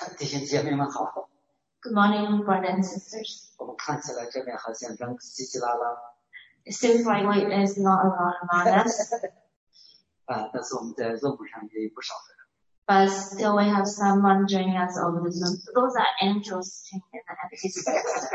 弟兄姐妹们好。 Good morning, brothers and sisters. 我们看起来这边好像人稀稀拉拉 It seems like there's not a lot among us, 但是我们在 Zoom 上也有不少的人。 but still we have someone joining us over the Zoom. Those are angels sitting in the empty space.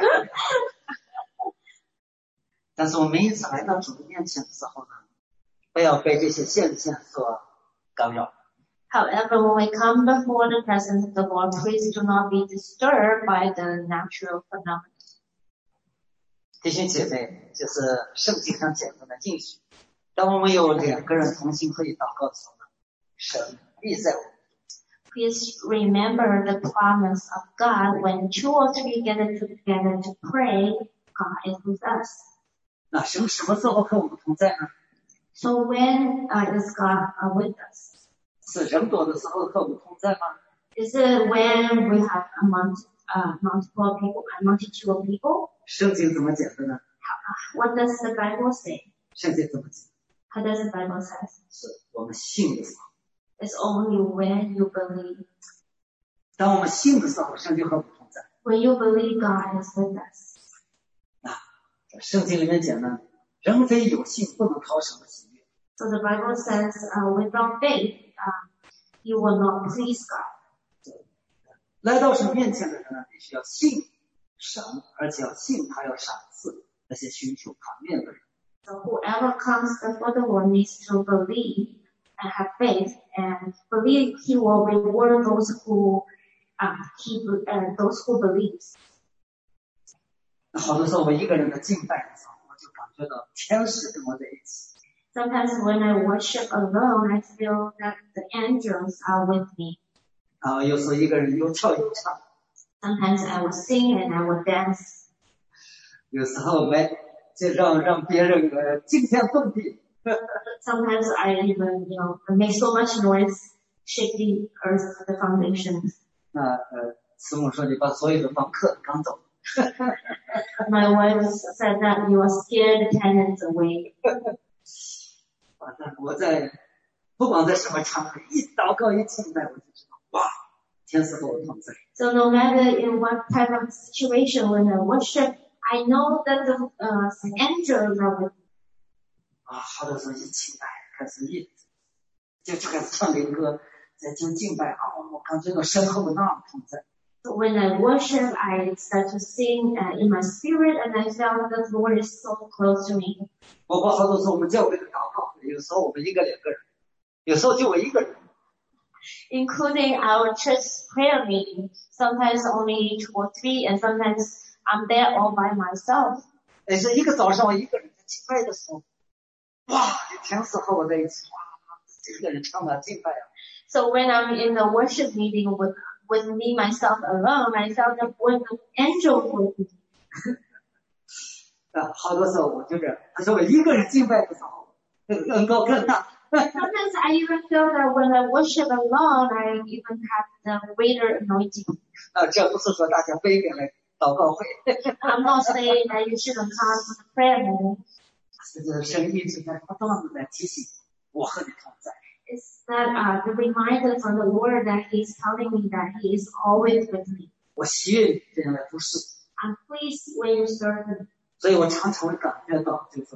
但是我们每一次来到主的面前的时候呢，不要被这些现象所干扰。 However, when we come before the presence of the Lord, please do not be disturbed by the natural phenomena. 弟兄姐妹，就是圣经上讲的应许，当我们有两个人同心合意祷告的时候呢，神必在我们。 Please remember the promise of God. When 2 or 3 gather together to pray, God is with us. 那神什么时候和我们同在呢？ So when is God with us? 是人多的时候和我们同在吗？ Is it when we have multiple people, a multitude of people? 圣经怎么讲的呢？ What does the Bible say? 圣经怎么讲？ How does the Bible say? 是我们信的时候。 It's only when you believe. 当我们信的时候，神就和我们同在。 When you believe God is with us. 在圣经里面讲呢，人非有信不能讨神的喜悦。 So the Bible says, without faith, you will not please God. 来到神面前的人呢，必须要信神，而且要信他要赏赐那些寻求他面的人。 So whoever comes before the Lord needs to believe and have faith and believe He will reward those who believe. 那好多时候我一个人的敬拜的时候，我就感觉到天使跟我在一起。 Sometimes when I worship alone, I feel that the angels are with me. 有时候一个人有跳有唱， Sometimes I will sing and I will dance. 有时候就让别人惊天动地。 Sometimes I even, make so much noise, shake the earth, the foundations. 那师母说你把所有的房客赶走。 My wife said that you are scared the tenants away. 反正我不管在什么场合，一祷告一敬拜，我就知道，哇，天使和我同在。 So no matter in what type of situation when I worship, I know that the angels are with me. 好多时候一敬拜，开始就开始唱灵歌，再就敬拜，我感觉到身后的那么同在。 So when I worship, I start to sing in my spirit, and I felt that the Lord is so close to me. 包括好多时候我们教会的祷告，有时候我们一个两个人，有时候就我一个人。 Including our church prayer meeting. Sometimes only 2 or 3, and sometimes I'm there all by myself. 但是一个早上我一个人在敬拜的时候，哇，天使和我在一起，哇，这个人唱的敬拜啊。 So when I'm in the worship meeting with me, myself alone, I felt that with the angels with me. 好多时候我就这样，但是我一个人敬拜的时候，恩膏更大。 Sometimes I even feel that when I worship alone, I even have the greater anointing. 这不是说大家不应该来祷告会。 I'm not saying that you shouldn't come to the prayer meeting. 这神一直在不断的在提醒我和你同在。 It's that the reminder from the Lord that He's telling me that He is always with me. 我喜悦这样来服侍。 I'm pleased when you serve me. 所以我常常会感觉到，就是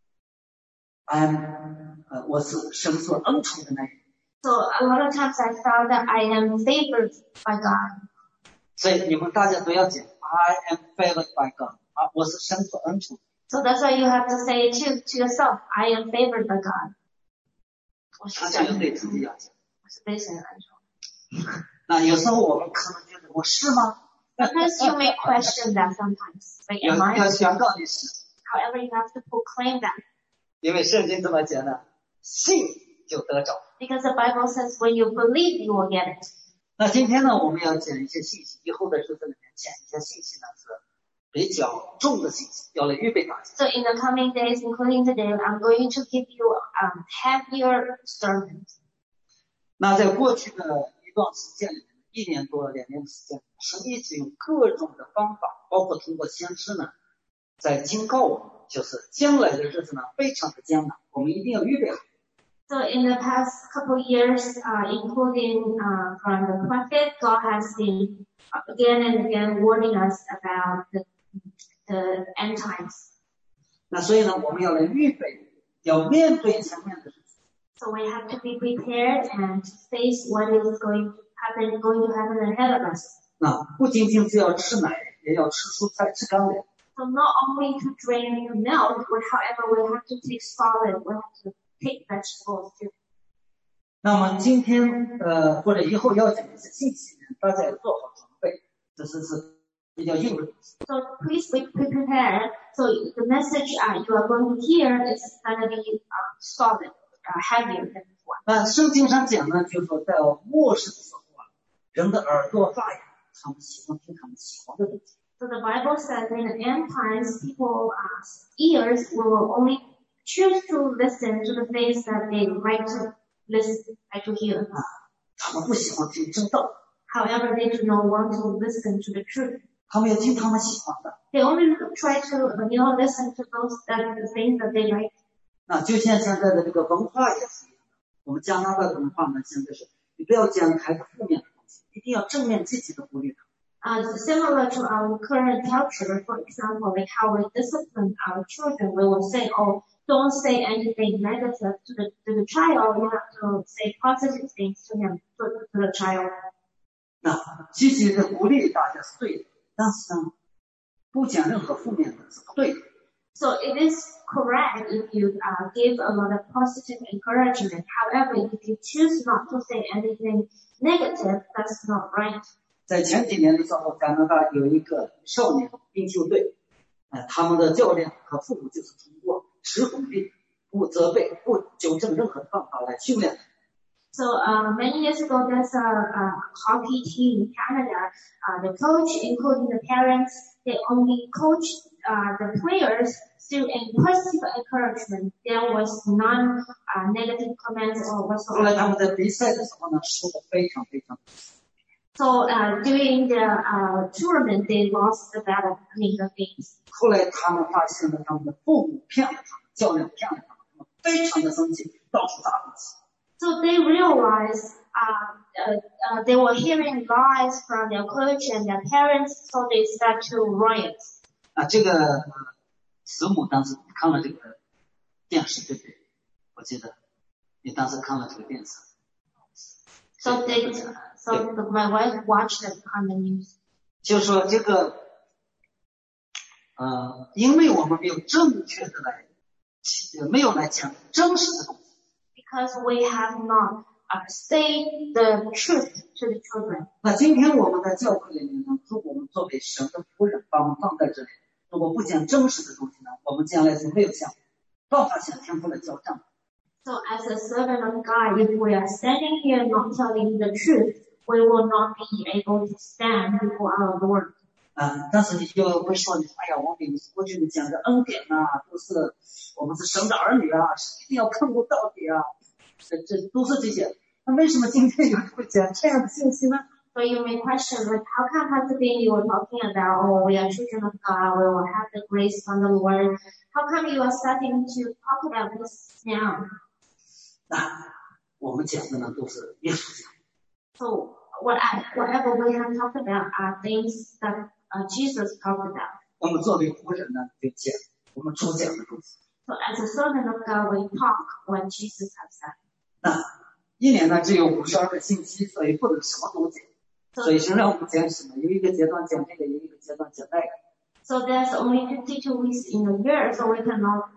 我是神所恩宠的那一人。 So a lot of times I found that I am favored by God. 所以你们大家都要讲 I am favored by God 我是神所恩宠。 So that's why you have to say to yourself, I am favored by God. 他就要对自己要讲。 我是被神恩宠。 那有时候我们可能觉得我是吗？ Sometimes you may question that sometimes. Like, am I? 要宣告你是。 However, you have to proclaim that. 因为圣经这么讲呢，信就得着。 Because the Bible says when you believe, you will get it. 那今天呢，我们要讲一些信息，以后的日子里面讲一些信息呢是比较重的信息，要来预备大家。 So in the coming days, including today, I'm going to give you heavier sermons. 那在过去的一段时间里面，1年多2年的时间，神一直用各种的方法，包括通过先知呢，在警告我们，就是将来的日子呢非常的艰难，我们一定要预备好。 So in the past couple of years, including from the prophet, God has been again and again warning us about the end times. 那所以呢，我们要来预备，要面对前面的事情。 So we have to be prepared and face what is going to happen ahead of us. 那不仅仅是要吃奶，也要吃蔬菜，吃干粮。 So not only to drink milk, but however we have to take solid, we have to take vegetables too. 那么今天或者以后要讲一些信息，大家要做好准备，这是比较硬的。 So please be prepared. So the message you are going to hear is going to be solid, heavier than before. 那圣经上讲呢，就是说在末世的时候人的耳朵发痒，他们喜欢听他们喜欢的东西。 So the Bible says in the end times, people's ears will only choose to listen to the things that they like to listen, like to hear. 他们不喜欢听真道。 However, they do not want to listen to the truth. 他们要听他们喜欢的。 They only try to, listen to those the things that they like. 那就像现在的这个文化也是一样的，我们加拿大的文化呢，现在是你不要讲太多负面的东西，一定要正面积极的鼓励他。 Similar to our current culture, for example, like how we discipline our children, we will say, oh, don't say anything negative to the child. You have to say positive things to him, to the child. 那积极的鼓励大家是对的，但是呢，不讲任何负面的是不对的。 So it is correct if you give a lot of positive encouragement. However, if you choose not to say anything negative, that's not right. 在前几年的时候，加拿大有一个少年冰球队，他们的教练和父母就是通过只鼓励、不责备、不纠正任何的方法来训练。 So many years ago, there's a hockey team in Canada. The coach, including the parents, they only coach the players through a positive encouragement. There was none negative comments or 后来 whatsoever. 他们在比赛的时候呢，输得非常非常。 So during the tournament, they lost the battle. The games. 后来他们发现了他们的父母骗了他们，教练骗了他们，非常的生气，到处打东西。 So they realized they were hearing lies from their coach and their parents, so they start to riot. 这个师母当时看了这个电视，对不对？我记得你当时看了这个电视。 So my wife watched it on the news. 就是说这个，因为我们没有正确的没有来讲真实的东西。 Because we have not say the truth to the children. 那今天我们在教会里面呢，如果我们作为神的仆人，把我们放在这里，如果不讲真实的东西呢，我们将来是没有办法向天父来交账。 So as a servant of God, if we are standing here not telling the truth, we will not be able to stand before our Lord. 但是你就会说，哎呀，王炳，过去你讲的恩典啊，都是我们是神的儿女啊，是一定要看顾到底啊，这都是这些。那为什么今天有人会讲这样的信息呢？ So you may question, like, how come at the beginning you were talking about, oh, we are children of God, we will have the grace from the Lord. How come you are starting to talk about this now? 那我们讲的呢，都是耶稣讲。 So whatever we have talked about are things that Jesus talked about. 我们作为仆人呢，就讲我们主讲的东西。 So as a servant of God, we talk what Jesus has said. 那一年呢只有52个星期，所以不能什么都讲。所以神让我们讲什么？有一个阶段讲这个，有一个阶段讲那个。 So there's only 52 weeks in a year, so we are not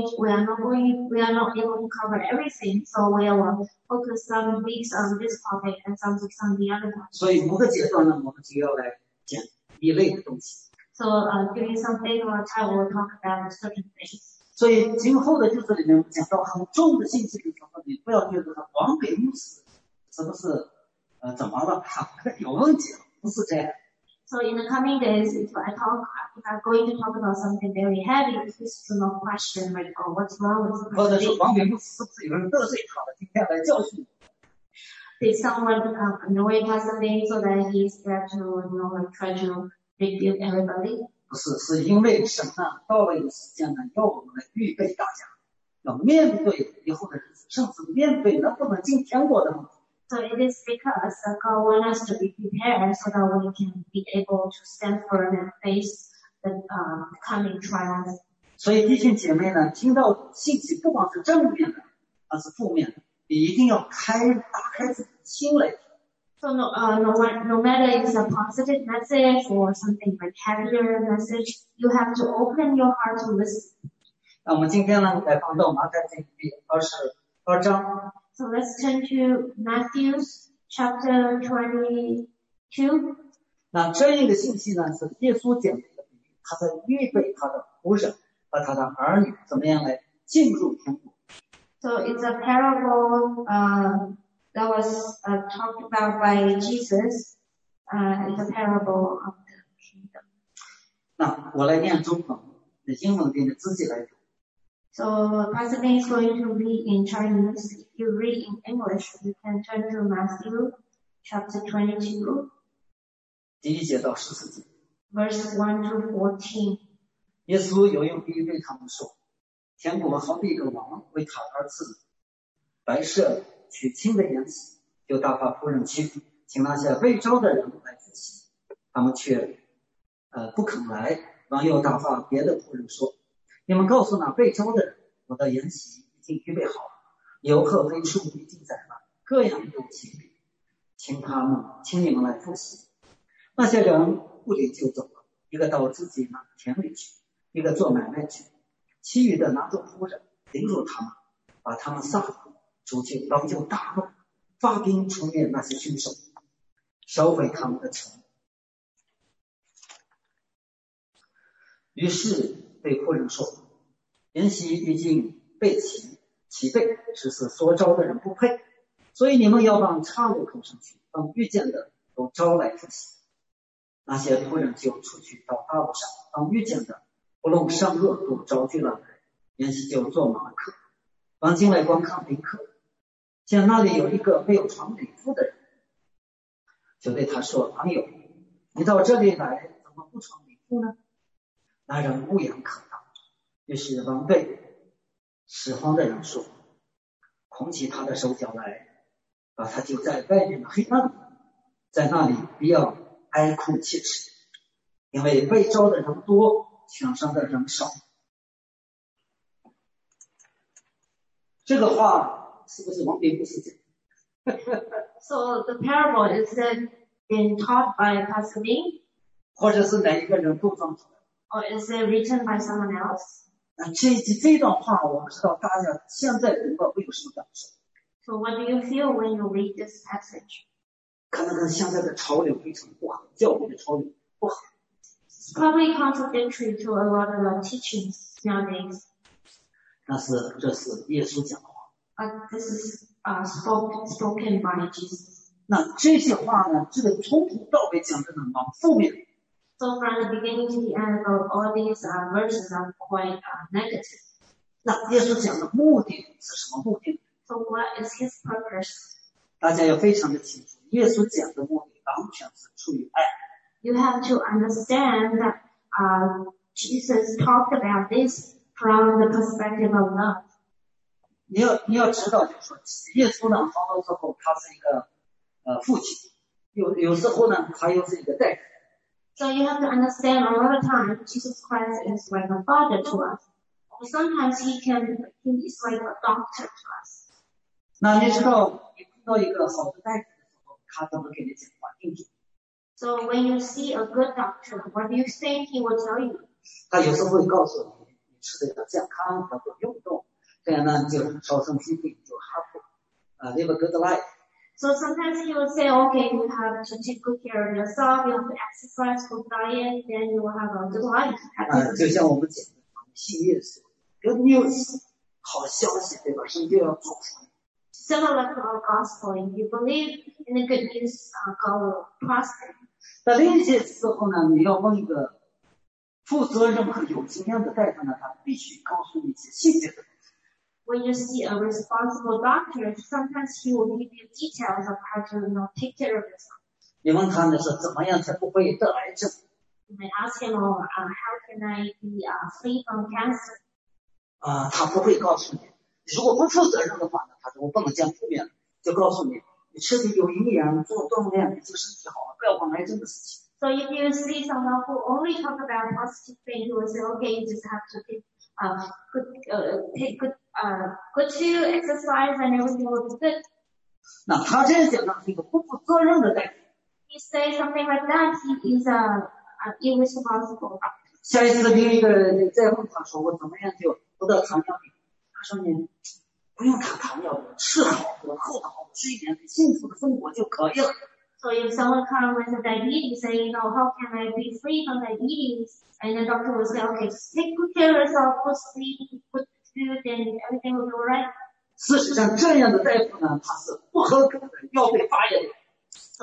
able to cover everything. So we will focus some weeks on this topic and some weeks on the other one. 所以某个阶段呢，我们就要来讲一类的东西。 So during some particular time, we'll talk about certain things. 所以今后的就是里面讲到很重的信息的时候，你不要觉得他王北牧师是不是怎么了？有问题了，不是这样。 So in the coming days, if I'm going to talk about something very heavy, please do not question, like, oh, what's wrong with the 或者是王北牧师是不是有人得罪他了？今天来教训我。 Did someone annoy Pastor Lee so that he's there to, try to rebuke everybody? 不是，是因为神呢，到了一个时间呢，要我们来预备大家。 要面对以后的日子，甚至面对能不能进天国的问题。 So it is because God wants us to be prepared so that we can be able to stand firm and face the coming trials. 所以弟兄姐妹呢，听到信息不光是正面的，而是负面的，你一定要打开自己的心来听。 So no matter it's a positive message or something like heavier message, you have to open your heart to listen. 那我们今天呢，来放到马太福音第22章。 So let's turn to Matthew chapter 22. 那这一个信息呢，是耶稣讲的一个比喻，他在预备他的仆人和他的儿女怎么样来进入天国。 So it's a parable that was talked about by Jesus. It's a parable of the kingdom. 那我来念中文，英文给你自己来读。 So Pastor Ben is going to read in Chinese. If you read in English, you can turn to Matthew chapter 22, 第1节到14节。 verse 1 to 14. 耶稣有用比喻对他们说，天国好比一个王为他儿子摆设娶亲的筵席，就打发仆人去，请那些被召的人来赴席，他们却不肯来。王又打发别的仆人说，你们告诉那被召的人，我的筵席已经预备好了，油和肥畜已经宰了，各样有请你们来赴席。那些人不理就走了，一个到自己那田里去，一个做买卖去，其余的拿着仆人领入他们，把他们杀了。主就大怒，发兵除灭那些凶手，烧毁他们的城。于是对仆人说，筵席已经备齐备，只是所招的人不配，所以你们要往岔路口上去，把遇见的都招来赴席。那些仆人就出去到大路上，把遇见的不论善恶都招聚了来，筵席就坐满了客。王进来观看宾客，见那里有一个没有床女妇的人，就对他说，朋友，你到这里来怎么不床女妇呢？那人无言可答。于是王对拾荒的人说，捆起他的手脚来，把他就在外面的黑暗里，在那里不要哀哭切齿，因为被召的人多，选上的人少。这个话是不是王炳不是讲 So the parable is been taught by Pastor Ben, 或者是哪一个人构造出来的？ or is it written by someone else? 这段话我不知道大家现在读了会有什么感受。 So what do you feel when you read this passage? 可能跟现在的潮流非常不合，教育的潮流不合。 It's probably contradictory to a lot of our teachings nowadays. 但是这是耶稣讲的话。 But this is spoken by Jesus. 那这些话呢，这个从头到尾讲的呢，往负面。 So from the beginning to the end, all these verses are quite negative. 那耶稣讲的目的是什么目的？ So what is his purpose? 大家要非常的清楚，耶稣讲的目的完全是出于爱。 You have to understand that Jesus talked about this from the perspective of love. 你要知道，就是说，耶稣呢，好多时候他是一个父亲，有时候呢，他又是一个代理。 So you have to understand a lot of times Jesus Christ is like a father to us. Or sometimes he is like a doctor to us. 那你知道，你碰到一个好的代理的时候，他怎么给你讲话定主？ So when you see a good doctor, what do you think he will tell you? 他有时候会告诉你，你吃的要健康，要多运动，这样呢就少生疾病，就 live a good life。 So sometimes he will say, okay, you have to take good care of yourself, you have to exercise, good diet, then you will have a good life. 就像我们讲的，信耶稣 ，good news， 好消息，对吧？神就要做出来。 Similar to our gospel, if you believe in the good news, God will prosper. 在另一些时候呢，你要问一个负责任和有经验的大夫呢，他必须告诉你一些细节的。 When you see a responsible doctor, sometimes he will give you details of how to, take care of yourself. 你问他呢是怎么样才不会得癌症？ You may ask him, how can I be free from cancer? 他不会告诉你，如果不负责任的话呢，他说我不能讲负面的，就告诉你，你吃的有营养，做锻炼，你这个身体好，不要管癌症的事情。 So if you see someone who only talk about positive things, who will say, okay, you just have to take good food, exercise, and everything will be good. 那他这样讲呢，是一个不负责任的大夫。 He says something like that, he is irresponsible. 下一次另一个再问他说我怎么样就得到糖尿病，他说你不用看糖尿病，吃好喝，喝好睡眠，幸福的生活就可以了。 So if someone comes with a diabetes, say, how can I be free from diabetes? And the doctor will say, okay, just take good care of yourself, good sleep, good food, and everything will be alright. 事实上，这样的大夫呢，他是不合格的，要被发言的。 So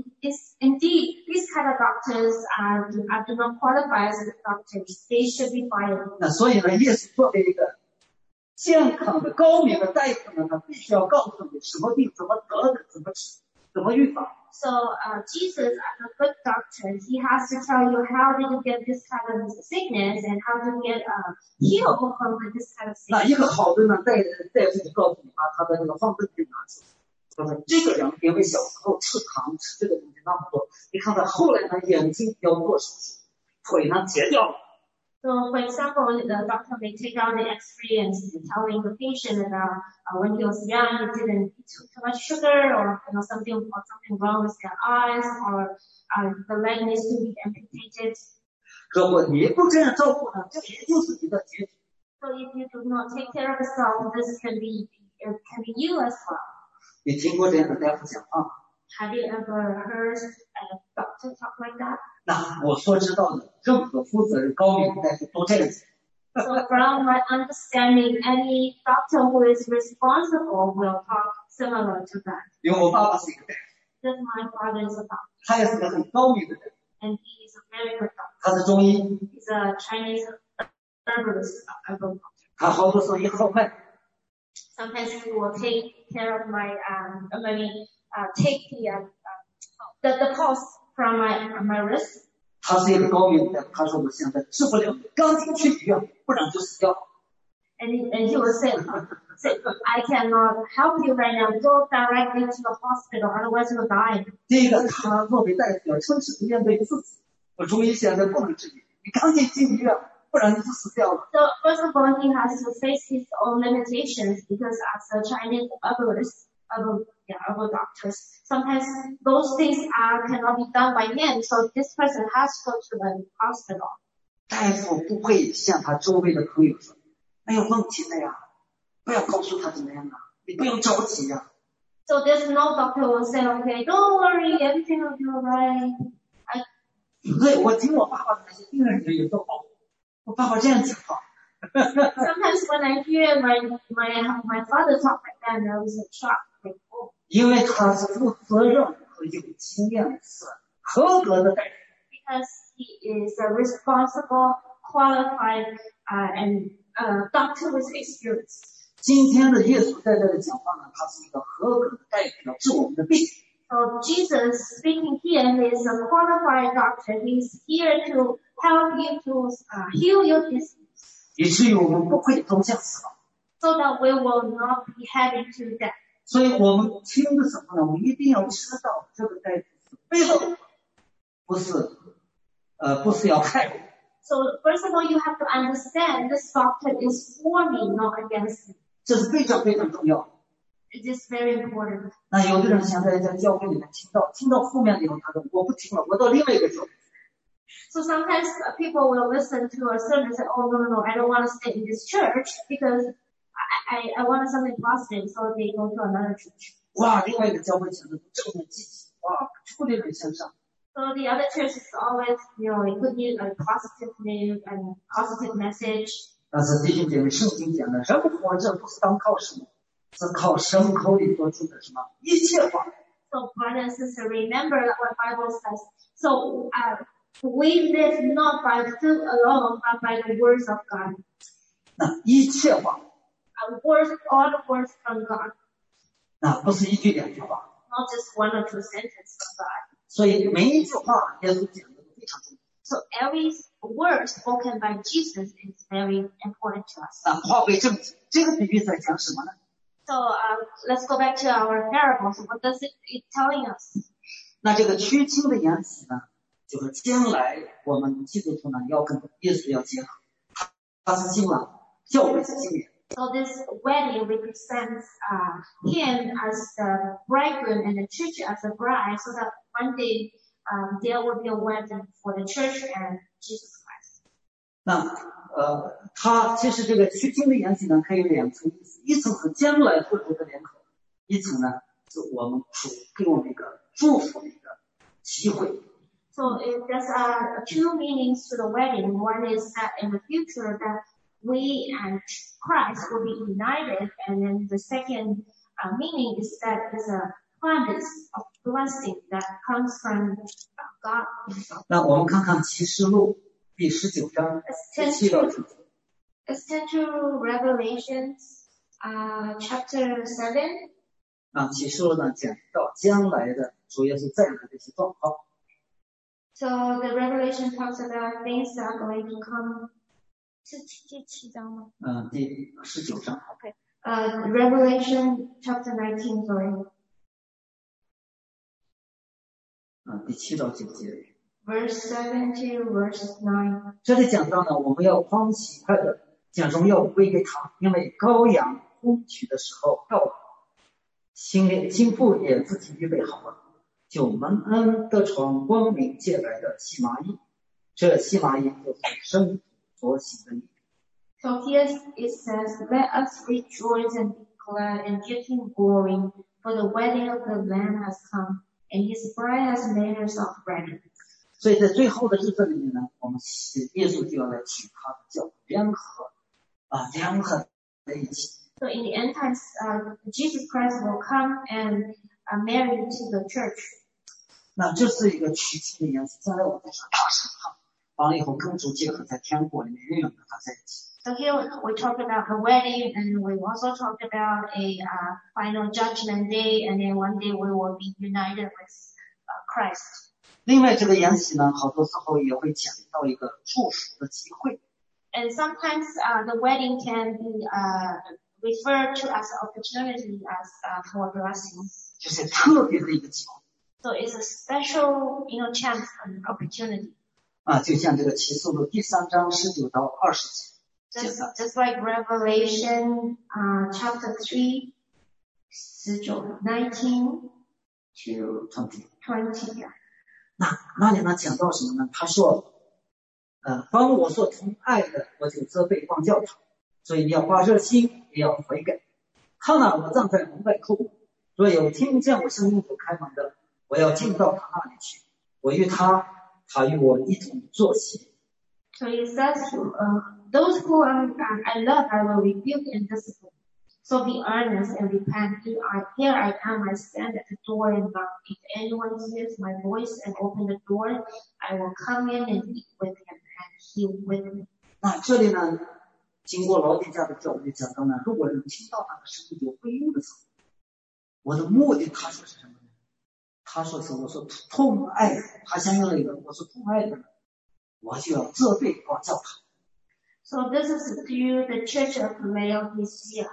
indeed, these kind of doctors do not qualify as doctors. They should be fired. 那所以呢，耶稣作为一个健康的高明的大夫呢，他必须要告诉你什么病怎么得的，怎么治，怎么预防。 So Jesus, as a good doctor, he has to tell you how did you get this kind of sickness and how to get healed from this kind of sickness. 那一个好的呢，大夫就告诉你把他的那个放灯片拿出来，他说这个人因为小时候吃糖吃这个东西那么多，你看他后来呢眼睛要做手术，腿呢截掉了。 So, for example, the doctor may take out the X-ray and telling the patient that when he was young, he didn't eat too much sugar, or something wrong with their eyes, or the leg needs to be amputated. 如果你不这样照顾呢，这也就是你的结局。 So, if you do not take care of yourself, this can be you as well. 你听过这样的大夫讲啊 Have you ever heard a doctor talk like that? 那我所知道的，任何负责任高明的大夫都这样子。 So from my understanding, any doctor who is responsible will talk similar to that. 因为我爸爸是一个大夫， Because my father is a doctor, 他也是个很高明的人， and he is a very good doctor. 他是中医， He's a Chinese herbalist. 他好多时候一号脉， Sometimes he will take care of take the pulse from my wrist. 他是一个高明的大夫，他说我现在治不了你，赶紧去医院，不然就死掉。 And he will say, I cannot help you right now. Go directly to the hospital, otherwise you'll die. 第一个，他作为大夫要诚实的面对自己，我中医现在不能治你，你赶紧进医院，不然你就死掉了。 So first of all, he has to face his own limitations because as a Chinese herbal doctors, sometimes those things cannot be done by him. So this person has to go to the hospital. 大夫不会像他周围的朋友说，没有问题的呀，不要告诉他怎么样啊，你不用着急呀。 So there's no doctor who will say, okay, don't worry, everything will be alright. 对，我听我爸爸的那些病人有时候好，我爸爸这样讲话。 Sometimes when I hear my father talk like that, I was shocked. Like, oh. 因为他是负责任和有经验，是合格的大夫。 Because he is a responsible, qualified, and doctor with experience. 今天的耶稣在这里讲话呢，他是一个合格的大夫，要治我们的病。 So Jesus speaking here, he is a qualified doctor. He's here to help you to heal your disease. 以至于我们不会走向死亡。 So that we will not be heading to death. 所以我们听的时候呢，我们一定要知道这个大夫是为了我，不是要害我。 So first of all, you have to understand this doctor is for me, not against me. 这是非常非常重要的。 It is very important. 那有的人现在在教会里面听到负面的以后，他说我不听了，我到另外一个教会。 So sometimes people will listen to a sermon and say, oh, no, I don't want to stay in this church because I want something positive, so they go to another church. 哇，另外一个教会讲的正面积极，哇，出力人向上。 So the other church is always, a good news, a positive news and positive message. 但是弟兄姐妹，圣经讲的人活着不是当靠什么，是靠神口里所出的什么一切话。 So brothers and sisters, remember what Bible says. So we live not by food alone, but by the words of God. 那一切话， All the words from God, 那不是一句两句话。 not just one or two sentences from God. 所以每一句话，耶稣讲的都非常重要。 So every word spoken by Jesus is very important to us. 话归正题，这个比喻在讲什么呢？ So let's go back to our parables. What does it telling us? 那这个趋亲的言辞呢，就是将来我们基督徒呢要跟耶稣要结合，他是新郎，教会是新娘。 So this wedding represents him as the bridegroom and the church as the bride, so that one day there will be a wedding for the church and Jesus Christ. 那他其实这个趋亲的言辞呢，可以有两层意思，一层是将来会有的联合，一层呢是我们主给我们一个祝福的一个机会。 So there's two meanings to the wedding. One is that in the future that we and Christ will be united, and then the second meaning is that there's a promise of blessing that comes from God Himself. 那我们看看启示录第19章第7到9节。 Let's turn to Revelations, chapter 7. 启示录呢讲到将来的主耶稣再来的一些状况。 So the Revelation talks about things that are going to come. 是第7章吗？ 第19章。 Okay. Revelation chapter 19, sorry. 第7到9节。 Verse 7 to verse 9. 这里讲到呢，我们要欢喜快乐，将荣耀归给他，因为羔羊婚娶的时候到了，新妇也自己预备好了，就蒙恩得传光明借来的细麻衣，这细麻衣就是生所行的义。 So here it says, "Let us rejoice and be glad and give Him glory, for the wedding of the Lamb has come, and His bride has made herself ready." 所以在最后的日子里面呢，我们耶稣就要来娶他的教会，联合在一起。 So in the end times, Jesus Christ will come and marry to the church. 那这是一个娶亲的言辞，将来我们就是大审判，完了以后跟主结合在天国里面，永远跟他在一起。 So here we talked about the wedding, and we also talked about a final judgment day, and then one day we will be united with Christ. 另外这个言辞呢，好多时候也会讲到一个祝福的机会。 And sometimes the wedding can be referred to as an opportunity as for blessings. 就是特别的一个机会。 So it's a special, chance and opportunity. 就像这个启示录第3章19到20节。 Just like Revelation chapter 3, 19 to 20. 那里呢讲到什么呢？他说，凡我所疼爱的，我就责备光教他，所以你要发热心，也要悔改。他呢，我站在门外叩门，若有听见我声音所开门的，我要进到他那里去，我与他，他与我一同坐席。 So it says, those who I love, I will rebuke and discipline. So be earnest and repent. Here I am, I stand at the door and knock. If anyone hears my voice and open the door, I will come in and eat with him and he with me. 那这里呢，经过老底家的教育讲到呢，如果人听到他的声音有回应的时候，我的目的他说是什么呢？他说是我所痛爱的，他想要了一个我所痛爱的，我就要责备光教他。 So this is to the church of Laodicea.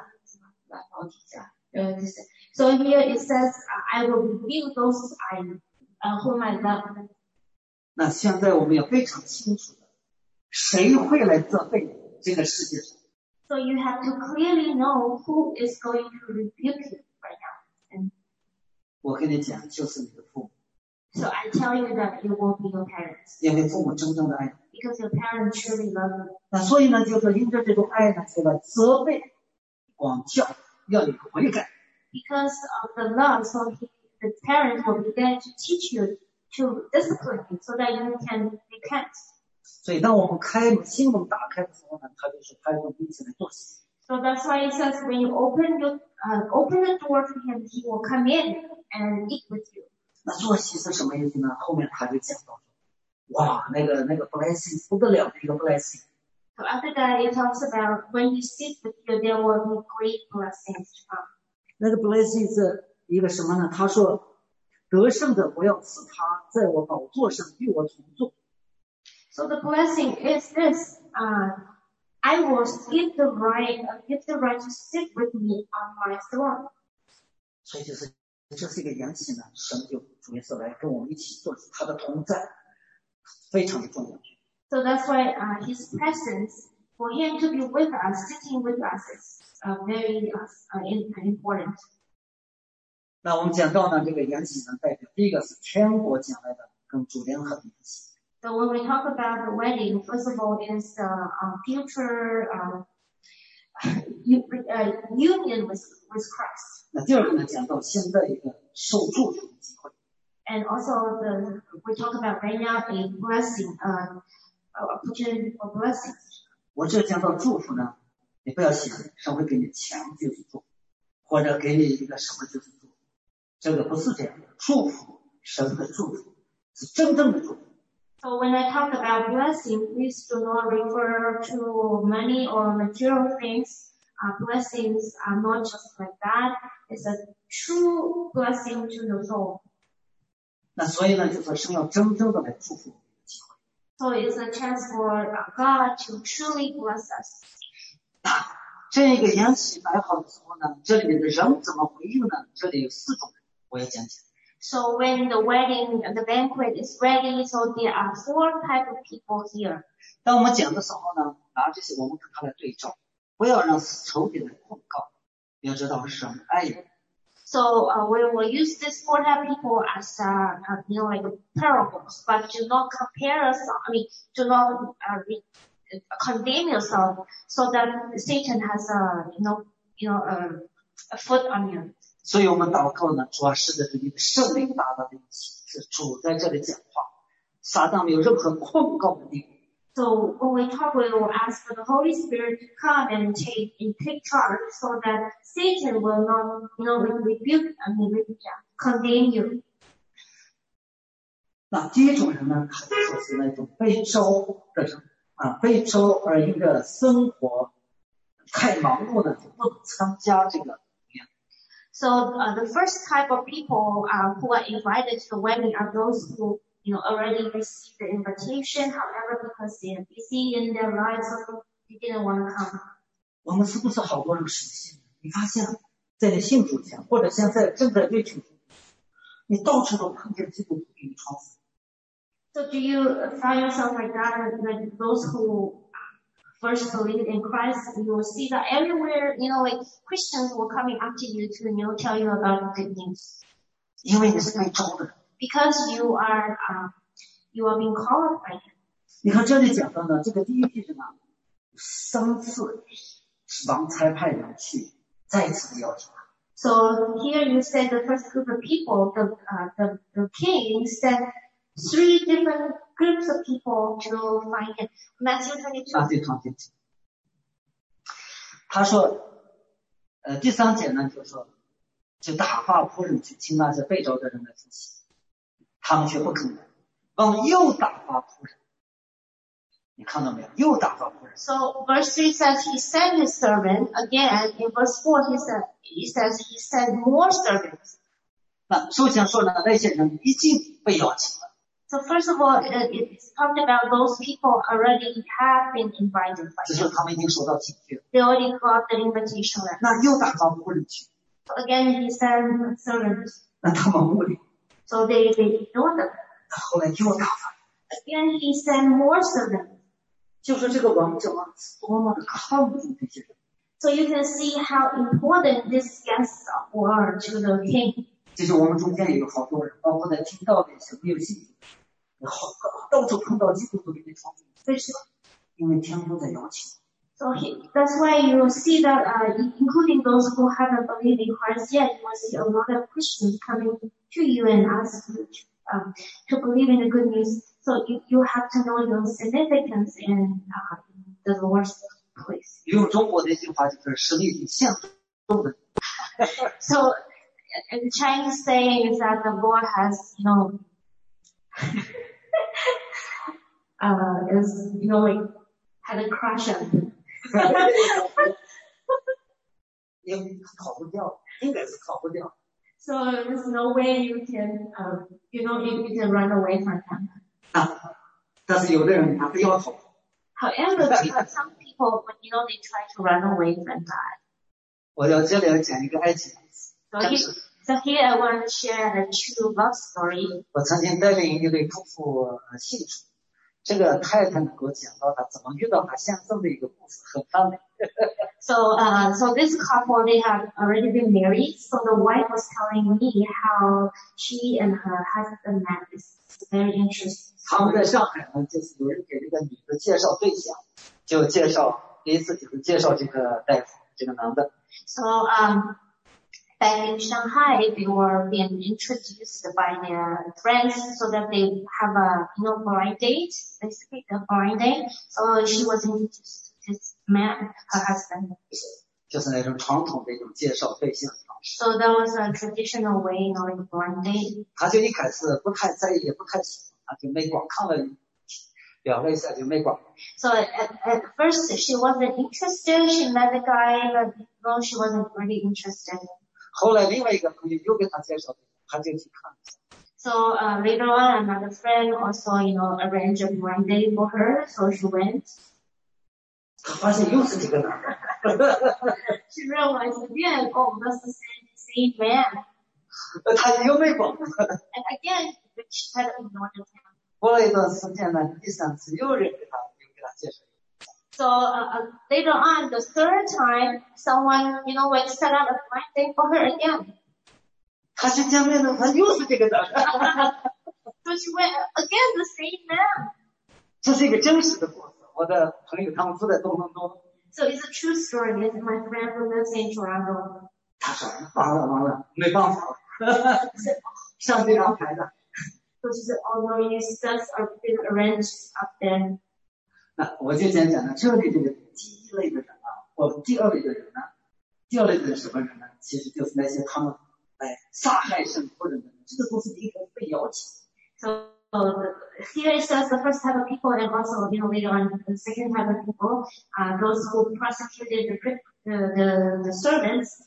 So here it says, I will rebuke those whom I love. 那现在我们也非常清楚的，谁会来责备这个世界上？ So you have to clearly know who is going to rebuke you right now. And 我跟你讲，就是你的父母。 So I tell you that it will be your parents. 因为父母真正的爱你。 Because your parents truly love you. 那所以呢，就是因着这种爱呢，就来责备、管教，要有个悔改。 Because of the love, so the parents will begin to teach you to discipline you, so that you can repent. 所以当我们心门打开的时候呢，他就是他会一起来做事。 So that's why it says when you open the door for him, he will come in and eat with you. 那做戏是什么意思呢？后面他就讲到，哇，那个 blessing 不得了的一个 blessing。 So after that, it talks about when you sit with you, there will be great blessings to come. 那个 blessing 是一个什么呢？他说，得胜者我要赐他在我宝座上与我同坐。 So the blessing is this. I will give the right to sit with me on my throne. 所以这是一个缘起呢，神就主耶稣来跟我们一起做他的同在，非常的重要。 So that's why His presence, for Him to be with us, sitting with us, is very important. 那我们讲到呢，这个缘起呢，代表第一个是天国将来的跟主联合的联系。 So when we talk about the wedding, first of all, is future union with Christ. 那第二个呢，讲到现在一个受祝福的机会。 And also we talk about right now a blessing, opportunity for blessing. 我这讲到祝福呢，你不要想神会给你钱就是祝福，或者给你一个什么就是祝福，这个不是这样的。祝福，神的祝福是真正的祝福。 So when I talk about blessing, please do not refer to money or material things. Blessings are not just like that. It's a true blessing to the soul. 那所以呢，就说神要真正的来祝福我们的机会。 So it's a chance for God to truly bless us. 这个筵席摆好的时候呢，这里面的人怎么回应呢？这里有4种人，我要讲解。 So when the wedding, the banquet is ready, so there are 4 types of people here. 当我们讲的时候呢，拿这些我们跟他来对照，不要让仇敌来控告，要知道神爱你。 So we will use these 4 type of people as like parables, but do not compare us. Do not condemn yourself, so that Satan has a foot on you. 所以我们祷告呢，主要是在这里的圣灵大大的一起，是主在这里讲话，撒旦没有任何控告的地步。 So when we talk, we will ask for the Holy Spirit to come and take charge, so that Satan will not, condemn you. 那第一种人呢，可以说是那种被招的人被招而因着生活太忙碌了，就不能参加这个。 So the first type of people who are invited to the wedding are those who already received the invitation. However, because they are busy in their lives, so they didn't want to come. 我们是不是好多人实现？你发现，在你信主前，或者现在正在追求主，你到处都碰见基督徒给你传福音。 So do you find yourself like that? Like those who first believe in Christ, you will see that everywhere, like Christians will coming up to you to, tell you about good news. 因为你是被招的人。 Because you are being called by Him. 你看这里讲到呢，这个第一批人3次王差派人去，再一次的邀请他。 So here you said the first group of people, the king sent 3 different groups of people to find Him. Matthew 22. 他说，第3节呢，就是说，就打发仆人去请那些被招的人来服侍，他们却不肯来，又打发仆人。你看到没有？又打发仆人。 So verse 3 says he sent his servant. Again, in verse 4 he says he sent more servants. 那首先说呢，那些人已经被邀请了。 So first of all, it's talked about those people already have been invited. 只是他们已经收到请帖。 They already got the invitation letter. 那又打发仆人去。 So again, he sent servants. 那他们无理。 So they ignored them. 后来又打发。 Again, he sent more servants. 就说这个王怎么多么的看重这些人。 So you can see how important these guests were to the king. 其实我们中间也有好多人，包括在听到的一些没有信主，到处碰到基督徒给你传福音。为什么？因为天父在邀请。 So that's why you will see that, including those who haven't believed in Christ yet, you will see a lot of Christians coming to you and ask you to believe in the good news. So you have to know your significance in the Lord's place. 用中国的一句话就是实力比象中的。 So the Chinese saying is that the Lord has, like had a crush on you. 因为逃不掉，应该是逃不掉。 So there's no way you can, you can run away from him. 但是有的人他不要逃。 However, some people, when they try to run away from God. 我要这里要讲一个爱情故事。 So here I want to share a true love story. 我曾经带领一对夫妇信主，这个太太给我讲到他怎么遇到他先生的一个故事，很棒的。 So this couple, they have already been married. So the wife was telling me how she and her husband met. It's very interesting. 他们在上海呢，就是有人给这个女的介绍对象，就第一次就是介绍这个大夫，这个男的。 So back in Shanghai, they were being introduced by their friends so that they have a blind date, basically a blind date. So she was introduced to this man, her husband. 就是那种传统的一种介绍对象方式。 So that was a traditional way, like a blind date. 他就一开始不太在意，也不太喜欢，他就没管，看了聊了一下就没管。 So at first she wasn't interested. She met the guy, but no, she wasn't really interested. 后来另外一个朋友又给他介绍，他就去看。 So later on, another friend also, arranged a blind date for her, so she went. 他发现又是这个男的。 She realized again, oh, that's the same man. 他又没管。 And again, she had ignored him. 过了一段时间呢，第三次又人给他介绍。 So later on, the third time, someone, went set up a blind date for her again. 他去见面的，他又是这个男的。 So she went again, the same man. 这是一个真实的故事。我的朋友他们住在多伦多。 So it's a true story. It's my friend who lives in Toronto. 他说完了，没办法，上帝安排的。 So she said, oh no, your steps are being arranged up there. 那我就讲呢，这里这个第一类的人啊，或第二类的人呢，第二类的人什么人呢？其实就是那些他们杀害神仆人的人，这个都是第一个被邀请。 So here it says the first type of people, and also later on the second type of people, those who prosecuted the servants,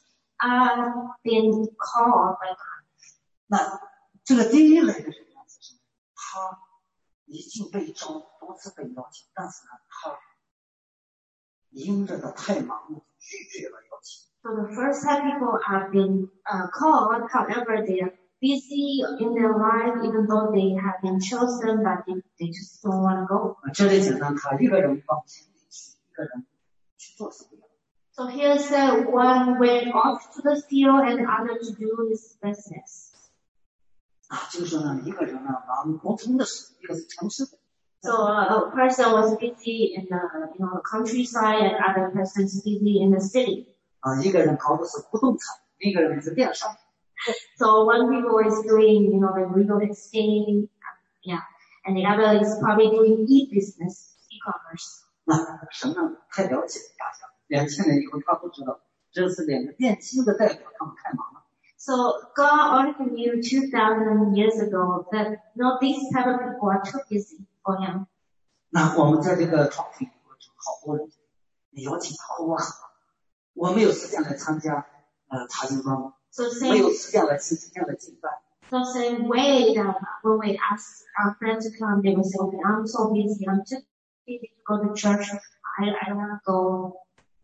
being called by God. 那这个第一类的人呢，是什么？他已经被召多次被邀请，但是呢，他因着他太忙碌，拒绝了邀请。 So the first type of people have been called, however, they are busy in their life, even though they have been chosen, but they just don't want to go. 这里讲到他一个人往前去，一个人去做什么？ So here it said one went off to the field and the other to do his business. 就是说呢，一个人呢忙不同的事，一个是城市的。 So a person was busy in the countryside, and other person's busy in the city. 一个人搞的是不动产，另一个人是电商。 So one people is doing, the real estate, and the other is probably doing e-business, e-commerce. 那神呢太了解大家，2000年以后他都知道，这是两个电器的代表，他们太忙了。 So God already knew 2,000 years ago that these type of people are too busy for Him. 那我们在这个团体里头，好多人，你邀请他，我没有时间来参加查经班，没有时间来吃今天的敬拜。 So same way that when we ask our friends to come, they will say, okay, I'm so busy, I'm too busy to go to church, I don't want to go.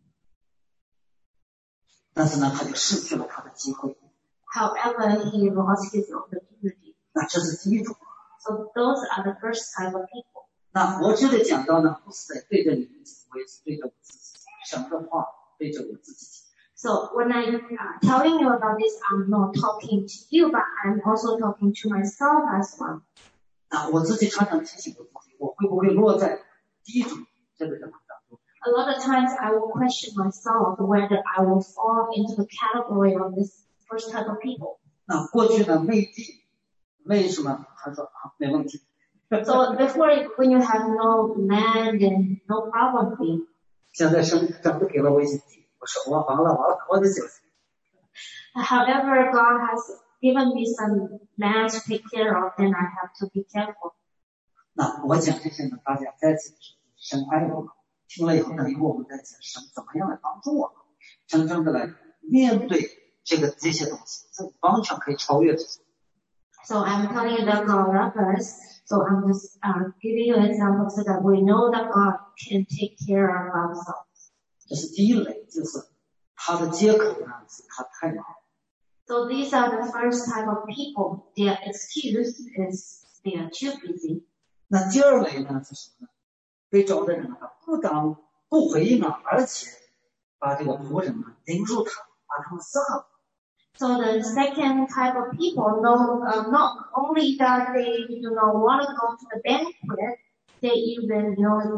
但是呢，他就失去了他的机会。 However, he lost his opportunity. 那这是第一种。 So those are the first type of people. 那我这里讲到呢，不是在对着你们讲，我也是对着我自己讲，神的话对着我自己讲。 So when I'm telling you about this, I'm not talking to you, but I'm also talking to myself as well. 那我自己常常提醒我自己，我会不会落在第一种这个人当中 ？A lot of times I will question myself whether I will fall into the category of this first type of people. 那过去呢，没什么，他说没问题。 So before, when you have no land and no problem with you. 现在神都给了我一些地，我说完了，我得小心。 However, God has given me some land to take care of, then I have to be careful. 那我讲这些呢，大家再次神爱我们，听了以后呢，以后我们再讲神怎么样来帮助我们，真正的来面对这些东西，这完全可以超越这些。 So I'm telling you that God loves us, So I'm just giving you an example so that we know that God can take care of ourselves. 这是第一类，就是他的借口呢是他太忙。 So these are the first type of people. Their excuse is they are too busy. 那第二类呢是什么呢？被招的人呢，他不但不回应啊，而且把这个仆人呢引入他，把他们杀了。 So the second type of people, not only that they do not want to go to the banquet, they even,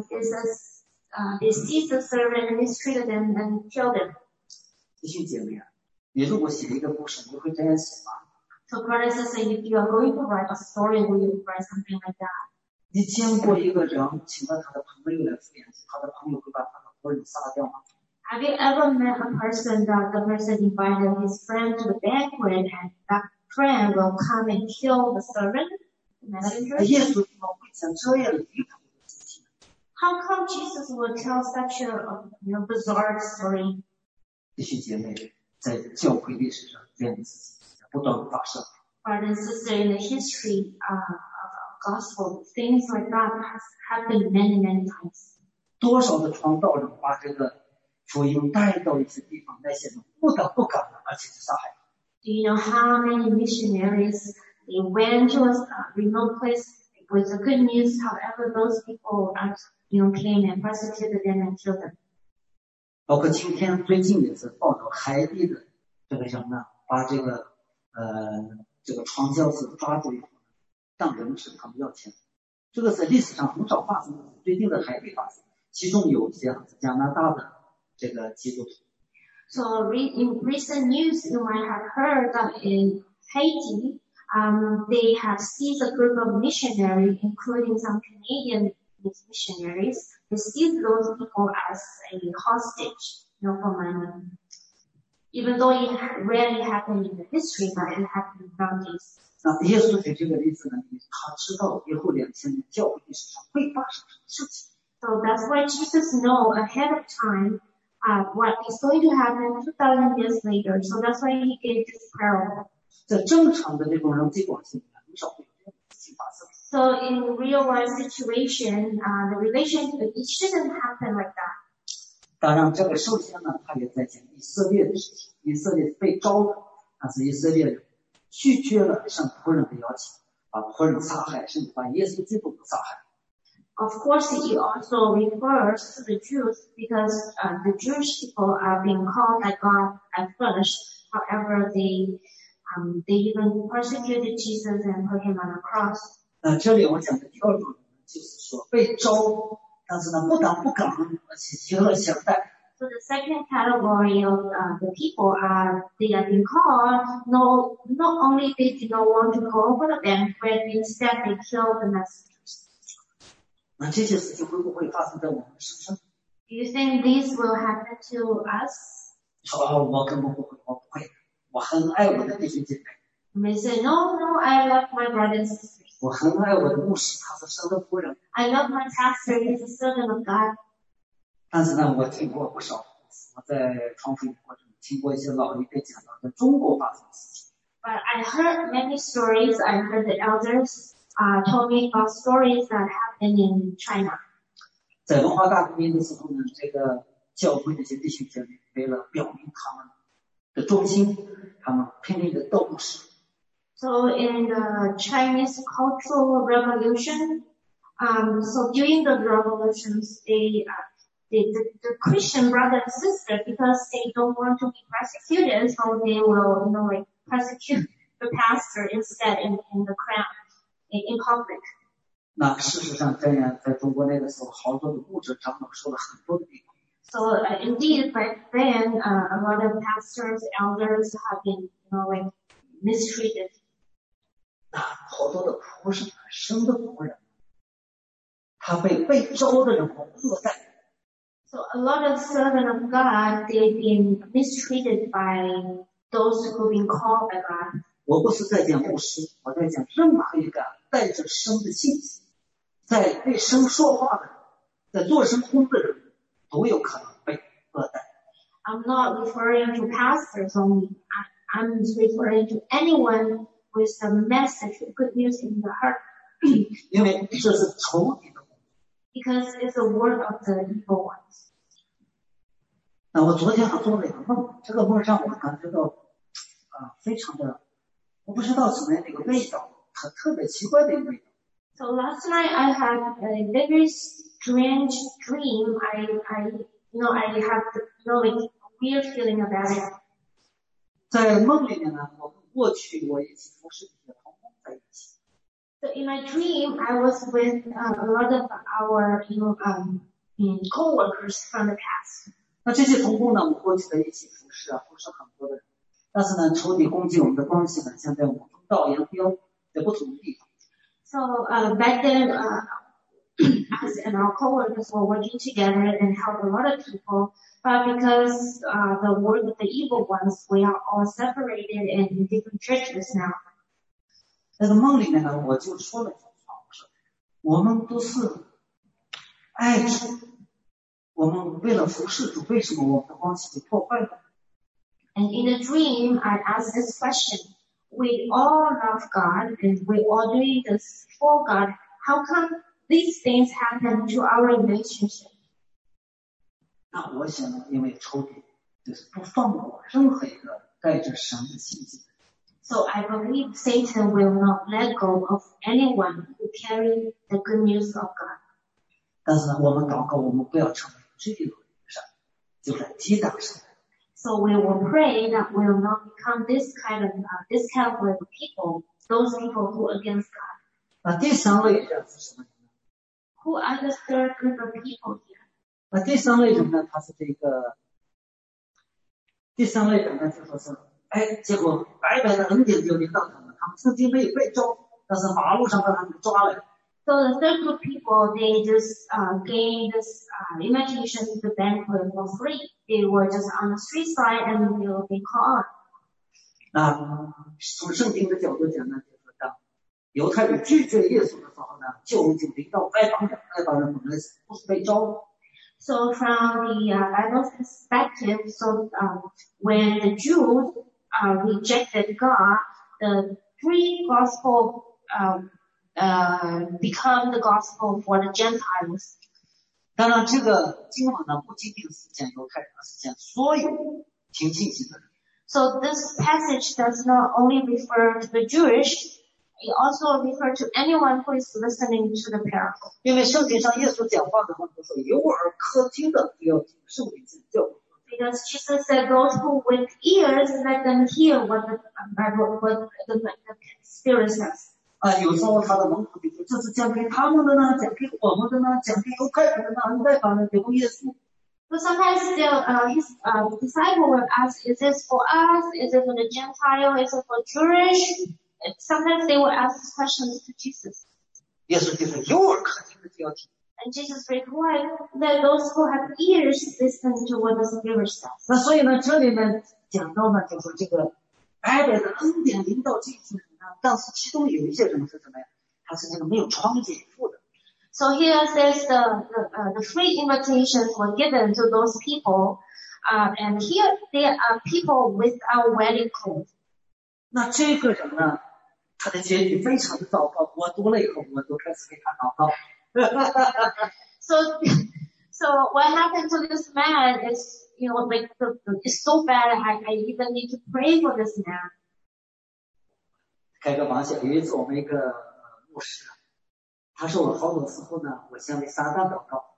they seize the servant and mistreat them and kill them. 弟兄姐妹啊，你如果写一个故事，你会这样写吗？ So brothers and sisters, if you are going to write a story, will you write something like that? 你见过一个人请了他的朋友来赴宴，他的朋友会把他的仆人杀掉吗？ Have you ever met a person that the person invited his friend to the banquet and that friend will come and kill the servant? 耶稣怎么会讲这样的离谱的事情？ How come Jesus would tell such a bizarre story? 弟兄姐妹，在教会历史上这样的事情不断发生。 Brothers and sisters, in the history of gospel, things like that has happened many, many times. 多少的传道人把这个福音带到一些地方，那些人不得不敢，而且是杀害。 Do you know how many missionaries they went to a remote place with the good news? However, those people came and persecuted them and killed them. 包括今天最近也是报道海地的这个人呢，把这个传教士抓住以后，当人质他们要钱。这个是历史上很少发生的，最近的海地发生，其中有些是加拿大的这个基督徒。 So in recent news, you might have heard that in Haiti, they have seized a group of missionaries, including some Canadian missionaries. They seized those people as a hostage, for money. Even though it rarely happened in the history, but it happened nowadays. 那耶稣举这个例子呢，他知道以后2000年教会历史上会发生什么事情。 So that's why Jesus knows ahead of time what is going to happen 2,000 years later. So that's why he gave this parable. 在正常的这种人际关系里面，很少会有这样的事情发生。 So in real life situation, the relationship, it shouldn't happen like that. 当然，这个首先呢，他也在讲以色列的事情。以色列被招的，但是以色列人拒绝了上仆人的邀请，把仆人杀害，甚至把耶稣基督杀害。 Of course, he also refers to the Jews because the Jewish people are being called by God at first. However, they even persecuted Jesus and put him on a cross. 这里我讲的第二种人就是说被招，但是呢不但不敢，而且以恶相待。 So the second category of the people they are being called. No, not only they did not want to go for the banquet, instead they killed the messengers. 那这些事情会不会发生在我们身上？ Do you think this will happen to us? 说我根本不会，我不会，我很爱我的弟兄姐妹。 You may say, no, I love my brothers and sisters. 我很爱我的牧师，他是神的仆人。 I love my pastor, he's a servant of God. 但是呢，我听过不少，我在传福音过程中听过一些老一辈讲到在中国发生的事情。 But I heard many stories. I heard the elders told me about stories that happened in China. 在文化大革命的时候呢，这个教会那些弟兄姐妹为了表明他们的忠心，他们拼命的斗牧师。 So in the Chinese Cultural Revolution, so during the revolutions, the Christian brother and sister, because they don't want to be persecuted, so they will, persecute the pastor instead in the crowd, in public. 那事实上，这样在中国那个时候，好多的牧者长老受了很多的逼迫。 So indeed, back then, a lot of pastors, elders have been, mistreated. 那好多的仆人，生的仆人，他被招的人恶待。 So a lot of servants of God, they've been mistreated by those who've been called by God. 我不是在讲牧师，我在讲任何一个带着神的信息，在对神说话的人，在做神工的人，都有可能被恶待。 I'm not referring to pastors only. I'm referring to anyone with the message, the good news in the heart, 因为这是仇敌的。 Because it's the work of the evil ones. 那我昨天还做了一个梦，这个梦让我感觉到非常的，我不知道什么样的一个味道，很特别奇怪的一个味道。 So last night I had a very strange dream. I have like a weird feeling about it. 在梦里面呢，我跟过去我一起服侍的一些同工在一起。 So in my dream, I was with a lot of our co-workers from the past. 那这些同工呢，我们过去在一起服侍很多的人，但是呢，仇敌攻击我们的关系呢，像在我们道扬镳在不同的地方。 So back then, us and our co-workers were working together and helped a lot of people. But because the work of the evil ones, we are all separated and in different churches now. 那个梦里面呢，我就说了一句话，我说我们都是爱主，我们为了服侍主，为什么我们的关系被破坏了？ And in a dream, I asked this question. We all love God and we all doing this for God. How come these things happen to our relationship? 那我想呢，因为仇敌就是不放过任何一个带着神的信息的人。 So I believe Satan will not let go of anyone who carry the good news of God. 但是呢，我们祷告，我们不要成为这种人，就来击打神。 So we will pray that we will not become this kind of people, those people who are against God. 那第三类人是什么人呢？ Who are the third group of people here? 那第三类人呢，他是第三类人呢，就说是，结果白白的恩典就临到他们，他们曾经没有被抓，但是马路上把他们抓来。 So the third group of people, they just gained this invitation to the banquet for free. They were just on the street side and they were being called on. 那从圣经的角度讲呢，就是当犹太人拒绝耶稣的时候呢，就临到外邦人，外邦人本来不是被招。 So from the Bible's perspective, when the Jews rejected God, the free gospel become the gospel for the Gentiles. 当然，这个经文呢，不仅仅是讲犹太人，而是讲所有听信息的人。 So this passage does not only refer to the Jewish, it also refers to anyone who is listening to the parable. 因为圣经上耶稣讲话的话都说有耳可听的就要听圣灵讲教。 Because Jesus said, "Those who with ears, let them hear what the Spirit says." 有时候他的门徒就说这是讲给他们的呢，讲给我们的呢，讲给犹太人的呢，外邦人给过耶稣。 So sometimes his disciple will ask, "Is this for us? Is it for the Gentile? Is it for Jewish?" Sometimes they will ask these questions to Jesus. 耶稣就说有耳可听的就要听。 And Jesus replied that those who have ears listen to what the Spirit says. 那所以呢，这里面讲到呢，就说这个白白的恩典临到这些人呢，但是其中有一些人是怎么样？他是这个没有穿衣服的。 So here says the free invitations were given to those people, and here there are people without wedding clothes. 那这个人呢，他的结局非常的糟糕。我读了以后，我都开始给他祷告。 So what happened to this man is, like it's so bad. I even need to pray for this man. 开个玩笑，有一次我们一个牧师，他说我好多时候呢，我向撒旦祷告。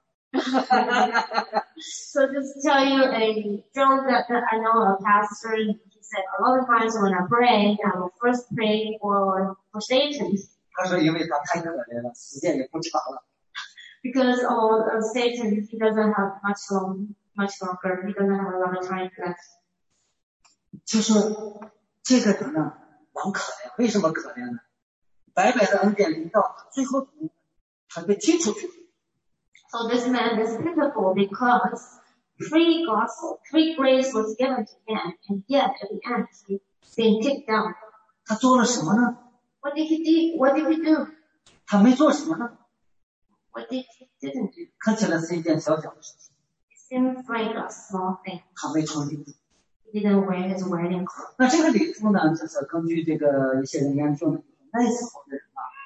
So just to tell you a joke that I know a pastor, he said a lot of times when I pray, I will first pray for Satan. 他说因为他太可怜了，时间也不长了。 Because of Satan, he doesn't have much longer. He doesn't have a lot of time left. 就是这个人呢，蛮可怜。为什么可怜呢？白白的恩典临到，最后他被踢出去。 So this man is pitiful because free grace was given to him, and yet at the end he's being kicked down. 他做了什么呢？ What did he do? 他没做什么呢？ What did he didn't do? 看起来是一件小小的事情。 It seems like a small thing. 他没穿衣服。 He didn't wear his wedding clothes. 那这个礼服呢，就是根据这个一些人研究呢，那时候的人啊，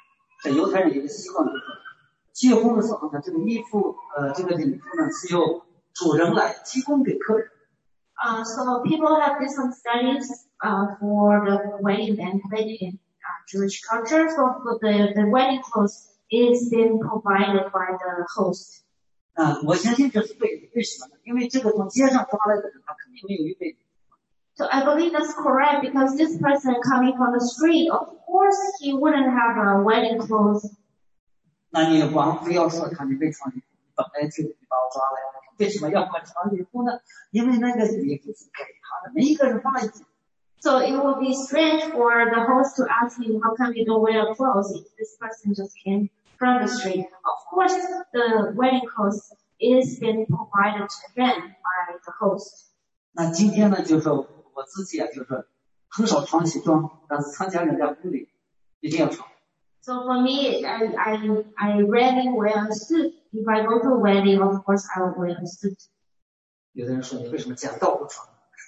在犹太人有个习惯，就是结婚的时候呢，这个衣服这个礼服呢是由主人来提供给客人。 So people have different studies for the wedding banquet in Jewish culture. So the wedding clothes is being provided by the host. 我相信这是对的，为什么呢？因为这个从街上抓来的人，他肯定没有预备。 So I believe that's correct because this person coming from the street, of course he wouldn't have a wedding clothes. 那你王非要说他你没穿礼服，本来就你把我抓来了，为什么要我穿礼服呢？因为那个礼服是给他的，每一个人发一件。 So it would be strange for the host to ask him, how come you don't wear clothes if this person just came from the street? Of course, the wedding clothes is being provided to him by the host. 那今天呢，就是我自己就是很少穿西装，但是参加人家婚礼一定要穿。 So for me, I rarely wear a suit. If I go to a wedding, of course I will wear a suit. 有的人说你为什么讲道不穿？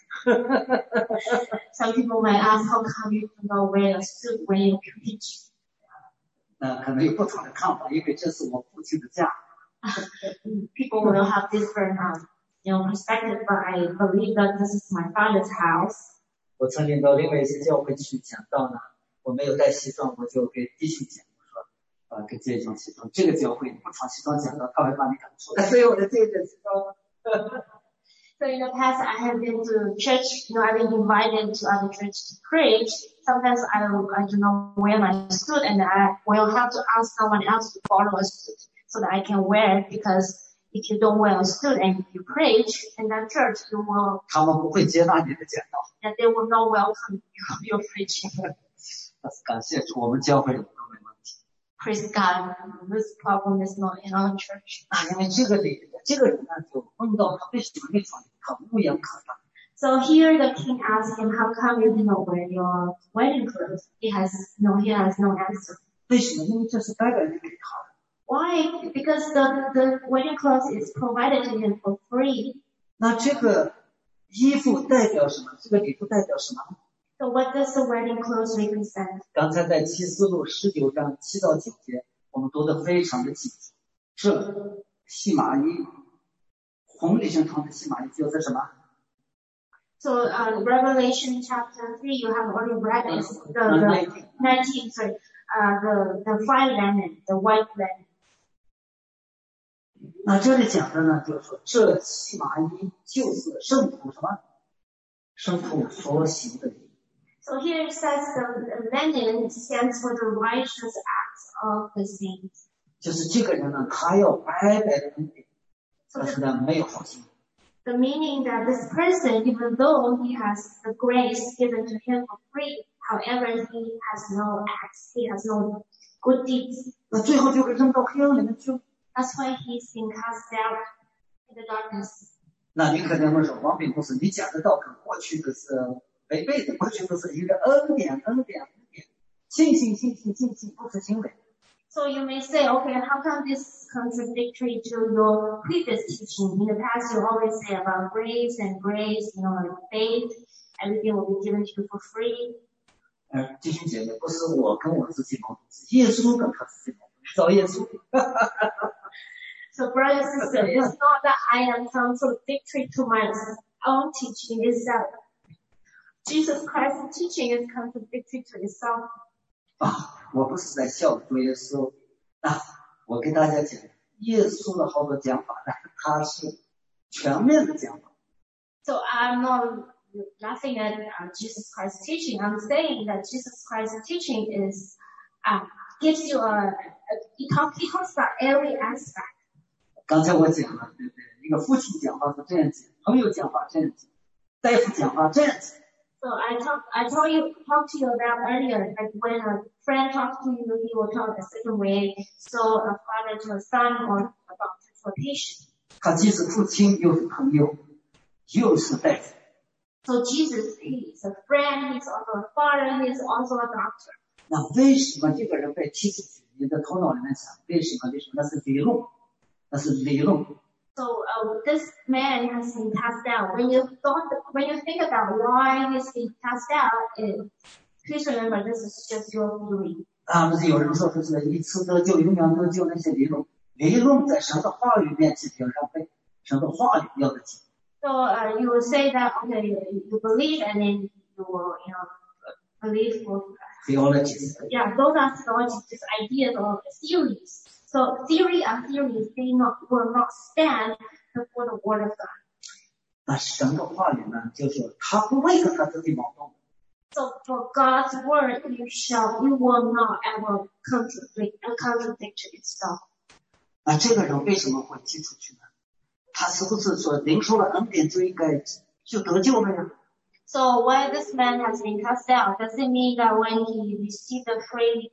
Some people might ask, how come you do not wear a suit when you preach? 可能有不同的看法，因为这是我父亲的家。 People will have different, perspective, but I believe that this is my father's house. 我曾经到另外一些教会去讲道呢，我没有带西装，我就给弟兄讲，我说，给这种西装，这个教会你不穿西装讲道，他会把你赶出来。所以我的这个西装。 So in the past, I have been to church, I've been invited to other church to preach. Sometimes I do not wear my suit and I will have to ask someone else to borrow a suit so that I can wear it because if you don't wear a suit and if you preach in that church, you will, 他们不会接纳你的讲道。 that they will not welcome your preaching. 但是感谢主，我们教会里都没问题。 Praise God, this problem is not in our church. 因为这个人呢，就问到他为什么没穿，他无言可答。 So here the king asked him, how come you did not wear your wedding clothes? He has no answer. 为什么？因为这是该人给他的。 Why? Because the wedding clothes is provided to him for free. 那这个衣服代表什么？这个礼服代表什么？ So what does the wedding clothes represent? 刚才在启示录19章7到9节，我们读得非常的清楚。这细麻衣，红里身穿的细麻衣就是什么？ So Revelation chapter 3, you have already read it. The 19, sorry, the fine linen, the white linen. 那这里讲的呢，就是说这细麻衣就是圣徒什么？圣徒所行的礼。 So here it says the linen stands for the righteous acts of the saints. 就是这个人呢，他要白白的恩典，但是呢，没有好心。 The meaning that this person, even though he has the grace given to him for free, however, he has no acts, he has no good deeds. 那最后就被扔到黑暗里面去。 That's why he's been cast out in the darkness. 那你可能会说，王炳牧师，你讲的道跟过去的是违背的，过去都是一个恩典，信心，不是行为。 So you may say, okay, how come this is contradictory to your previous teaching? In the past, you always say about grace, like faith, everything will be given to you for free. 弟兄姐妹，不是我跟我自己矛盾，是耶稣跟他自己矛盾，找耶稣。 So brothers and sisters, it's not that I am contradictory to my own teaching, it's that Jesus Christ's teaching is contradictory to itself. 我不是在笑主耶稣我跟大家讲，耶稣的好多讲法呢，他是全面的讲法。 So I'm not laughing at Jesus Christ's teaching. I'm saying that Jesus Christ's teaching is gives you he talks about every aspect. 刚才我讲了，对不对？一个父亲讲话是这样子，朋友讲话这样子，大夫讲话这样子。 So I talked to you about earlier, like when a friend talks to you, he will talk a certain way. So a father to a son or a doctor to a patient. 他既是父亲，又是朋友，又是大夫。 So Jesus, he is a friend, he's also a father, he's also a doctor. 那为什么这个人被踢出去？你的头脑里面想，为什么？那是理论，那是理论。 So this man has been cast out. When you think about why he's been cast out, please remember this is just your theory. 有人说是一次得救永远得救，那些理论在神的话语面前要让背，神的话语要得紧。 So you will say that okay, you believe and then you will believe for theologies. Yeah, those are theologies, just ideas or theories. So theory and theories will not stand before the word of God. 那神的话语呢，就是他不会跟他自己矛盾。 So for God's word, you will not ever contradict itself. 那这个人为什么会寄出去呢？他是不是说领受了恩典就应该就得救了呀？ So when this man has been cast out, does it mean that when he received the free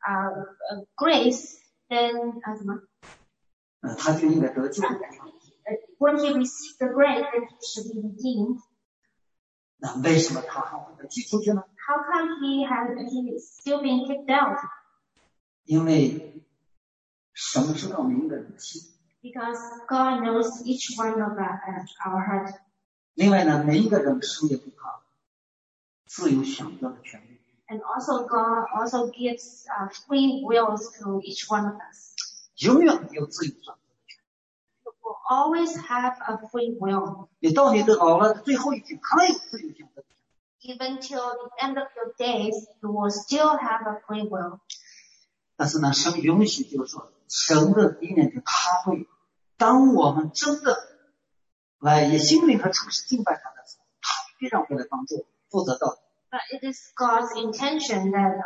grace, then 他就应该得救？ When he received the grace, then he should be redeemed. 那为什么他还会被寄出去呢？ How come he still being kicked out? 因为神知道每一个人的心。 Because God knows each one of our heart. 另外呢，每一个人神也给他自由选择的权利。 And also God also gives free wills to each one of us. 永远有自由选择的权利。 You will always have a free will. 你到你的老了最后一天，还有自由选择的权利。 Even till the end of your days, you will still have a free will. 但是呢，神允许就是说，神的里面他会，当我们真的来以心灵和诚实敬拜他的时候，他必然会来帮助负责到。 But it is God's intention that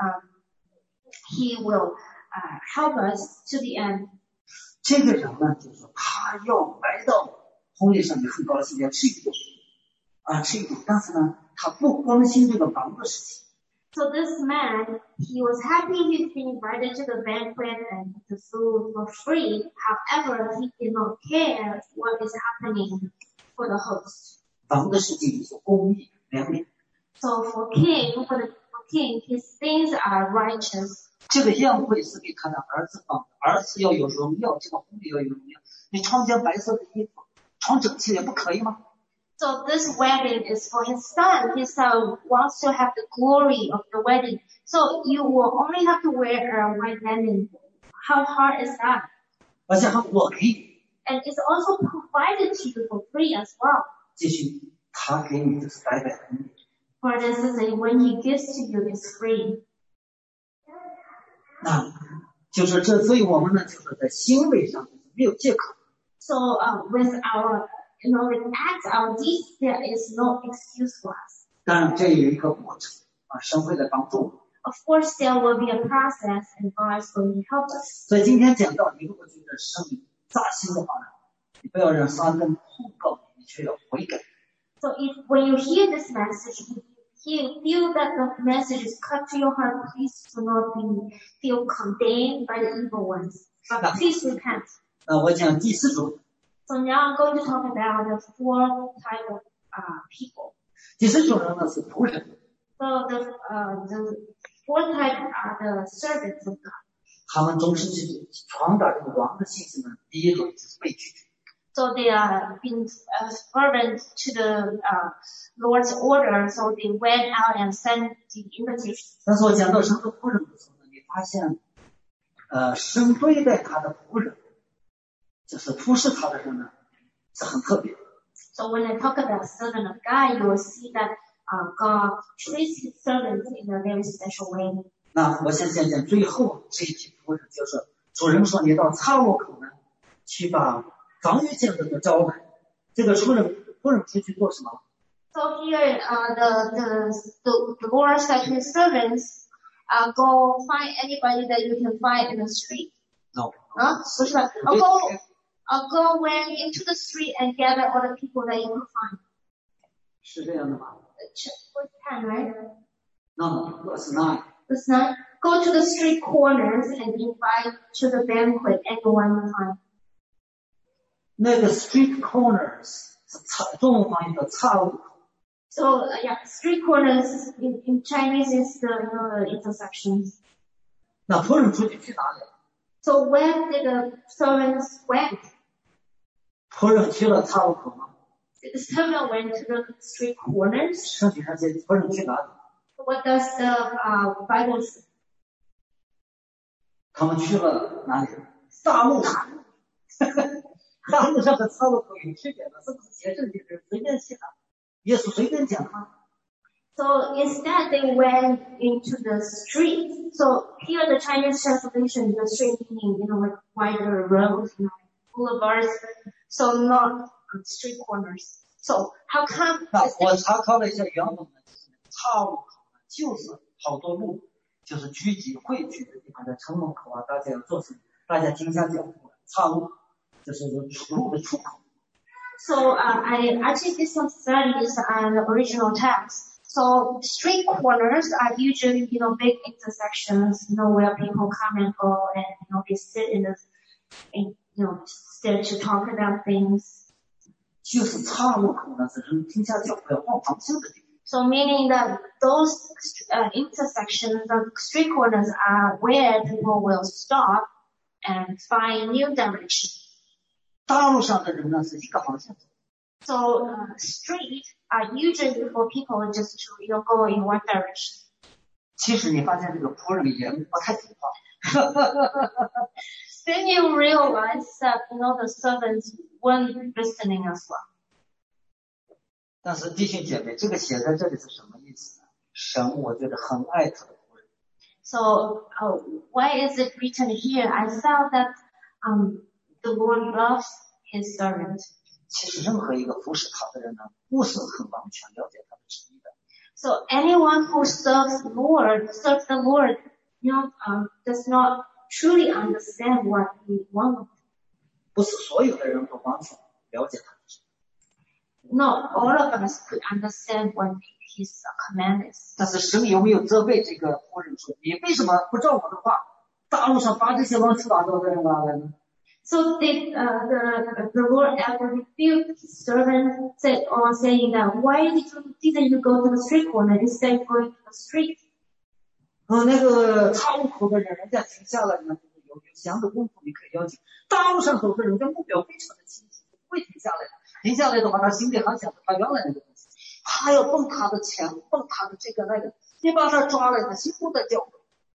He will help us to the end. 这个人呢，就是说他要来到红地上面很高兴要吃一顿，但是呢，他不关心这个房的事情。 So this man, he was happy he's been invited to the banquet and the food for free. However, he did not care what is happening for the host. 房的事情是公义良善。 So for king, his things are righteous. 这个宴会是给他的儿子放的，儿子要有荣耀，这个婚礼要有荣耀。你穿件白色的衣服，穿整齐也不可以吗？ So this wedding is for his son. His son wants to have the glory of the wedding. So you will only have to wear a white linen. How hard is that? 而且还我给你。 And it's also provided to you for free as well. 继续，他给你就是白白的。 For instance, when he gives to you, it's free. 那就是这，所以我们呢，就是在行为上没有借口。 So with our acts, our deeds, there is no excuse for us. 当然，这有一个过程神会来帮助我。 Of course, there will be a process, and God is going to help us. 所以今天讲到，你如果觉得生命扎心的话呢，你不要让撒旦控告你，你却要悔改。 So when you hear this message, you feel that the message is cut to your heart, please do not feel condemned by the evil ones. But please repent. 我讲第四种。 So now I'm going to talk about the four type of people. 第四种人呢是仆人。 So the fourth type are the servants of God. 他们总是去传达这个王的信息呢，第一种就是被拒绝。 So they are being fervent to the Lord's order, so they went out and sent the invitation. 但是我讲到神的仆人的时候呢，你发现，神对待他的仆人，就是服侍他的人呢，是很特别。 So when I talk about servant of God, you will see that God treats his servants in a very special way. 那我先讲讲最后这一批仆人，就是主人说你到岔路口呢，去把防御建筑的招来。这个仆人出去做什么？ So here, the Lord said to his servants, go find anybody that you can find in the street. No. Go went into the street and gather all the people that you could find. 是这样的吗？ What's 10, right? No, verse 9. Verse 9. Go to the street corners and invite to the banquet anyone you find. 那个 street corners 是中文翻译的岔路口。 So street corners in Chinese is the intersections. 那仆人出去去哪里？ So where did the servants went? 仆人去了岔路口吗？ The servant went to the street corners. 圣经上写仆人去哪里？ What does the Bible say? 他们去了哪里？大路上。大路上和岔路口有区别的，是不是写圣经是随便写的？耶稣随便讲话。 So instead they went into the street. So here the Chinese translation, the street meaning, like wider roads, boulevards. So not street corners. So how come? 我查考了一下原文呢，岔路口就是好多路，就是聚集汇聚的地方，在城门口啊，大家要做什么？大家停下脚步，岔路就是出路的出口。 So I actually did some studies on the original text. So street corners are usually, big intersections, where people come and go and, they sit sit to talk about things. 就是岔路口呢，是人停下脚步要换方向的地方。 So meaning that those intersections of street corners are where people will stop and find new direction. 大路上的人呢是一个方向走。 So street are usually for people just to go in one direction. 其实你发现这个仆人也不太听话。 Then you realize that the servants weren't listening as well. 但是弟兄姐妹，这个写在这里是什么意思呢？神我觉得很爱他的仆人。 So why is it written here? I felt that the Lord loves His servant. 其实任何一个服侍他的人呢，不是很完全了解他的旨意的。 So anyone who serves the Lord, does not truly understand what He wants. 不是所有的人都完全了解他的旨意。 Not all of us could understand what His command is. 但是神有没有责备这个仆人说，你为什么不照我的话，大路上把这些乱七八糟的人拉来呢？ So did the Lord ever rebuke His servant saying that why didn't you go to the street corner instead of going to the street? 那个岔路口的人，人家停下来呢，有闲的功夫你可以邀请。大路上走的人家目标非常的清晰，不会停下来的。停下来的话，他心里还想着他原来那个东西，他要蹦他的钱，蹦他的这个那个，你把他抓来，他心不得叫。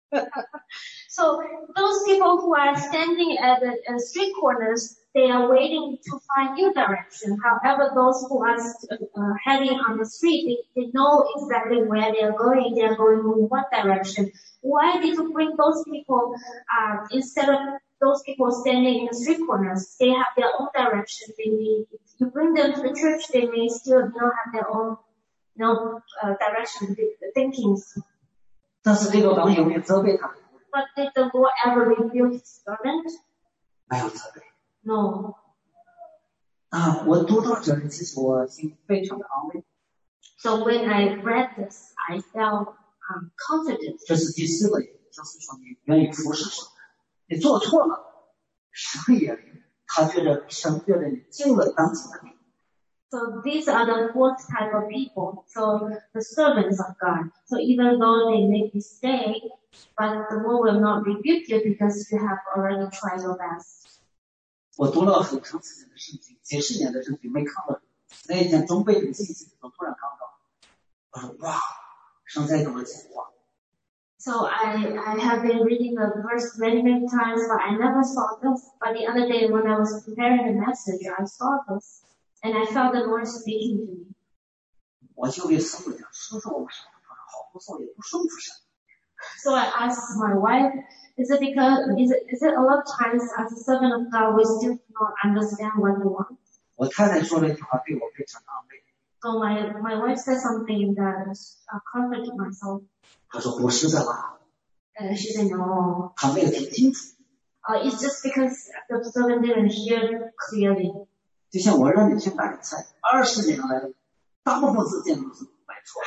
So those people who are standing at the street corners, they are waiting to find new direction. However, those who are heading on the street, they know exactly where they are going. They are going in one direction. Why did you bring those people instead of those people standing in the street corners? They have their own direction. If you bring them to the church, they may still have their own direction, thinkings. 但是这个王有没有责备他？ But did the Lord ever rebuke His servant? 没有责备。 No. 我读到这里，其实我心非常的安慰。 So when I read this, I felt confident. 这是第四个，就是说你愿意服侍神，你做错了，神也他觉得神觉得你尽了当尽的力。 So these are the fourth type of people. So the servants of God. So even though they make mistakes, but the Lord will not rebuke you because you have already tried your best. 我读了很长时间的圣经，几十年的圣经没看到，那一天中背的信息我突然看到，我说哇，神在跟我讲话。 So I have been reading the verse many times, but I never saw this. But the other day when I was preparing the message, I saw this. And I felt the Lord speaking to me. 我就给师傅讲，师傅我什么好不做也不顺服神。 So I asked my wife, is it a lot of times as a servant of God we still do not understand what we want? 我太太说了一句话对我非常安慰。 So my wife said something that comforted my soul. 她说不是的啦。 She said no. 她没有听清楚。 It's just because the servant didn't hear clearly. 就像我让你去买菜，20年来，大部分时间都是买错。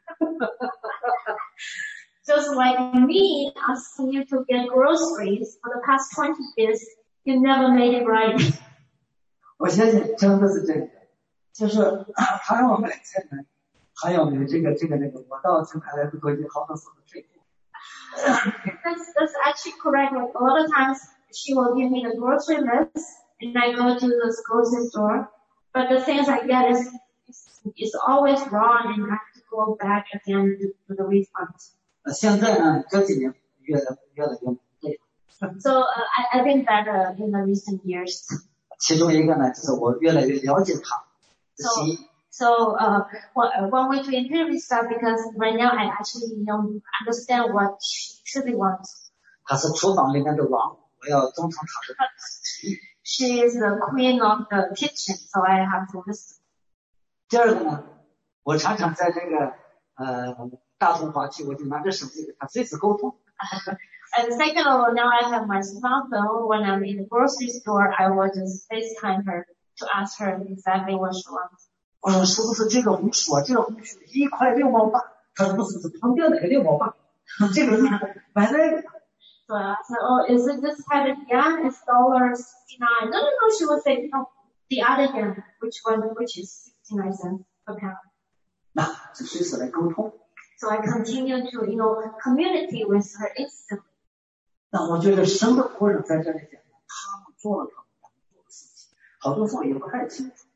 Just like me asking you to get groceries for the past 20 years, you never made it right. 我相信真的是这个，就是他让我买菜呢，还有呢这个那个，我到这来不多久，好多次都退货。 That's actually correct. Like a lot of times she will give me the grocery list. And I go to the grocery store, but the things I get is always wrong, and I have to go back again to the refund. 现在呢，这几年越来越不对。 So I think that in the recent years. 其中一个呢，就是我越来越了解他的心意。 So one way to improve is that because right now I actually understand what she truly wants. 他是厨房里面的王，我要遵从他的旨意。 She is the queen of the kitchen, so I have to listen. 第二个呢，我常常在这个大通华区，我就拿着手机跟他随时沟通。 And second of all, now I have my smartphone. When I'm in the grocery store, I will just FaceTime her to ask her exactly what she wants. 我说是不是这个红薯啊？这个红薯1块6毛8。他说不是，是旁边那个6毛8。这个买那个。 So I asked her, oh, is it this type of yen? It's $1.69. No. She would say, no, the other yen, which is 69 cents per pound. 那就随时来沟通。 So I continue to, communicate with her instantly. 那我觉得神的仆人在这里讲，他们做了他们要做的事情，好多时候也不太清楚。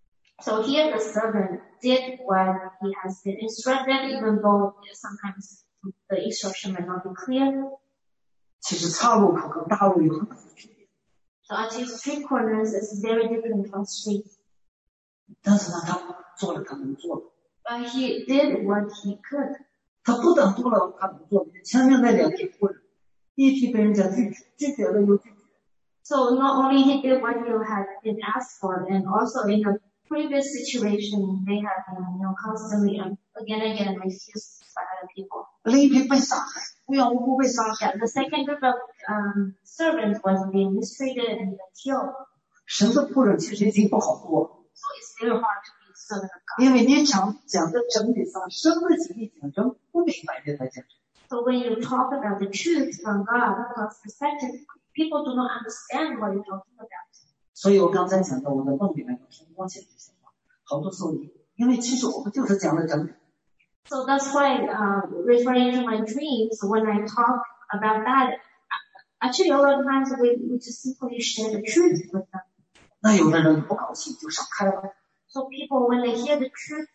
So here the servant did what he has been instructed, even though sometimes the instruction may not be clear. 其实岔路口跟大路有很大的区别。 So actually street corners is very different from streets. 但是呢，他做了他能做的。 But he did what he could. 他不但做了他能做的，前面那2批仆人，一批被人家拒绝了又拒绝。 So not only he did what he had been asked for, and also in the previous situation, they have been, constantly again and again refused by other people. 另一批被杀害，无缘无故被杀害。 The second group of servants was being mistreated and killed. 神的仆人其实已经不好做。 So it's very hard to be a servant of God. 因为你讲的真理上，神的经历讲真，不明白的才讲真。 So when you talk about the truth from God's perspective, people do not understand what you're talking about. 所以我刚才讲到我的梦里面通过这些话，好多时候因为其实我们就是讲的真理。 So that's why, referring to my dreams, when I talk about that, actually a lot of times we just simply share the truth with them. 那有的人不高兴就闪开了。 So people, when they hear the truth,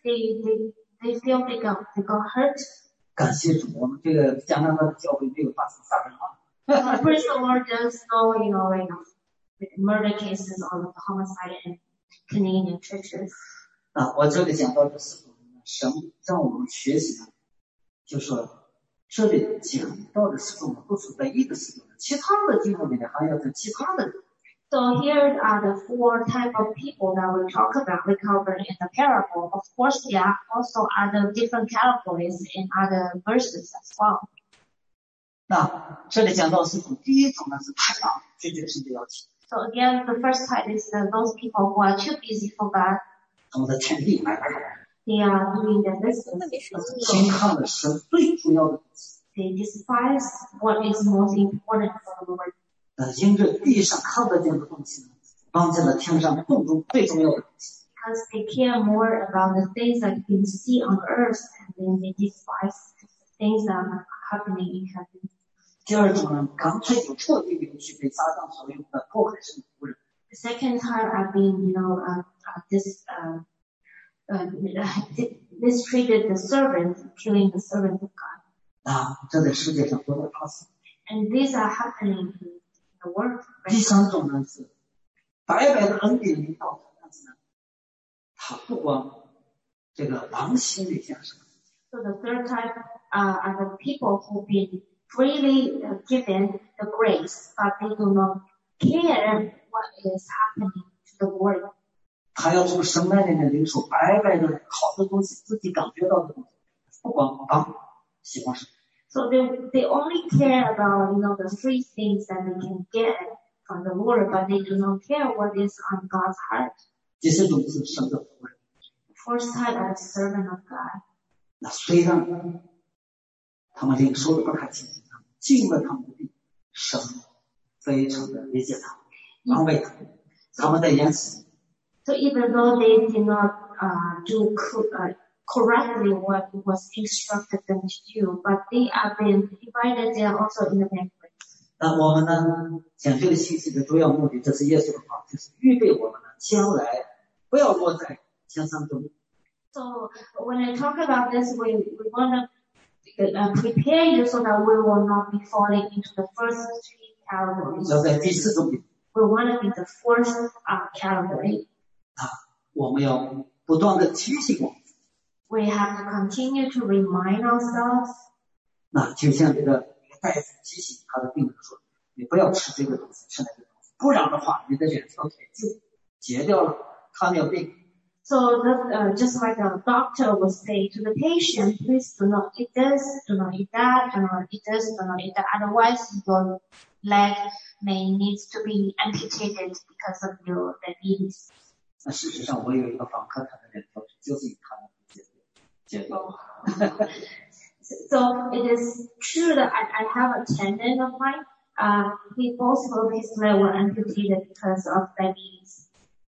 they feel they got hurt. 感谢主，我们这个加拿大的教会没有发生杀人案。 Praise the Lord, there's no, like murder cases or homicide in Canadian churches. 我这里讲到的是神让我们学习呢，就说这里讲到的是我们不是在一个时代，其他的经文里面还有其他的人。 So here are the 4 type of people that we talk about, we covered in the parable. Of course, there are also other different categories in other verses as well. 那这里讲到是第一种呢是太忙，拒绝神的邀请。 So again, the first type is those people who are too busy for God. 他们在天地买卖。 They are doing their business. 轻看了神最主要的东西。 They despise what is most important for the Lord. 因着地上看得见的东西呢，忘记了天上共中最重要的东西。 Because they care more about the things that you can see on earth, and then they despise things that are happening in heaven. 第二种呢，干脆就彻底扭曲被撒旦所用的迫害神的仆人。 The second type are being, mistreated the servant, killing the servant of God. 这在世界上都在发生。 And these are happening in the world. 第三种呢是白白的恩典领导，但是呢，他不光这个往心里向上。 So the third type are the people who've been freely given the grace, but they do not care what is happening to the world. 他要从神那里面领受白白的好的东西，自己感觉到的东西，不光喜欢神。 So they only care about, the free things that they can get from the Lord, but they do not care what is on God's heart. 第四种是神的仆人。 First type are the servant of God. 那虽然他们领受的不太清楚，进了他们的地，神非常的理解他们，安慰他们，他们的言辞。 So even though they did not do correctly what was instructed them to do, but they are being invited there also in the banquet. 那我们呢，讲这个信息的主要目的，这是耶稣的话，就是预备我们呢，将来不要落在江山中。 So when I talk about this, we want to prepare you so that we will not be falling into the first 3 categories. 要在第四种里 We want to be the fourth category. 我们要不断的提醒我们。 We have to continue to remind ourselves. 那就像这个大夫提醒他的病人说，你不要吃这个东西，吃那个东西，不然的话，你的两条腿就截掉了，糖尿病。 So just like a doctor would say to the patient, please do not eat this, do not eat that, do not eat this, do not eat that. Otherwise, your leg may need to be amputated because of your diabetes. 那事实上，我有一个访客，他的两条腿就是以糖尿病截掉。 So it is true that I have a tenant of mine. He both of his legs were amputated because of diabetes.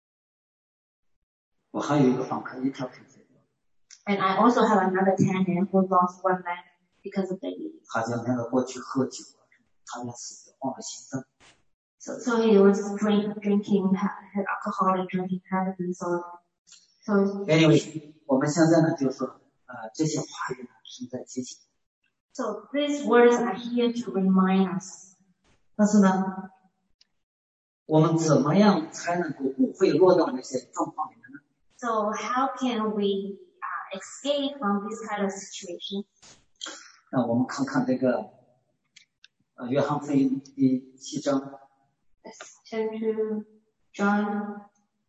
我还有一个访客一条腿截掉。 And I also have another tenant who lost one leg because of diabetes. 他讲那个过去喝酒啊，他要死的患了心脏。 So he was drinking, had alcoholic drinking habits. So anyway, 我们现在呢就说，这些话语呢是在提醒。 So these words are here to remind us. 但是呢，我们怎么样才能够不会落到那些状况里面呢？ So how can we escape from this kind of situation? 那我们看看这个约翰福音第7章。 Let's turn to John.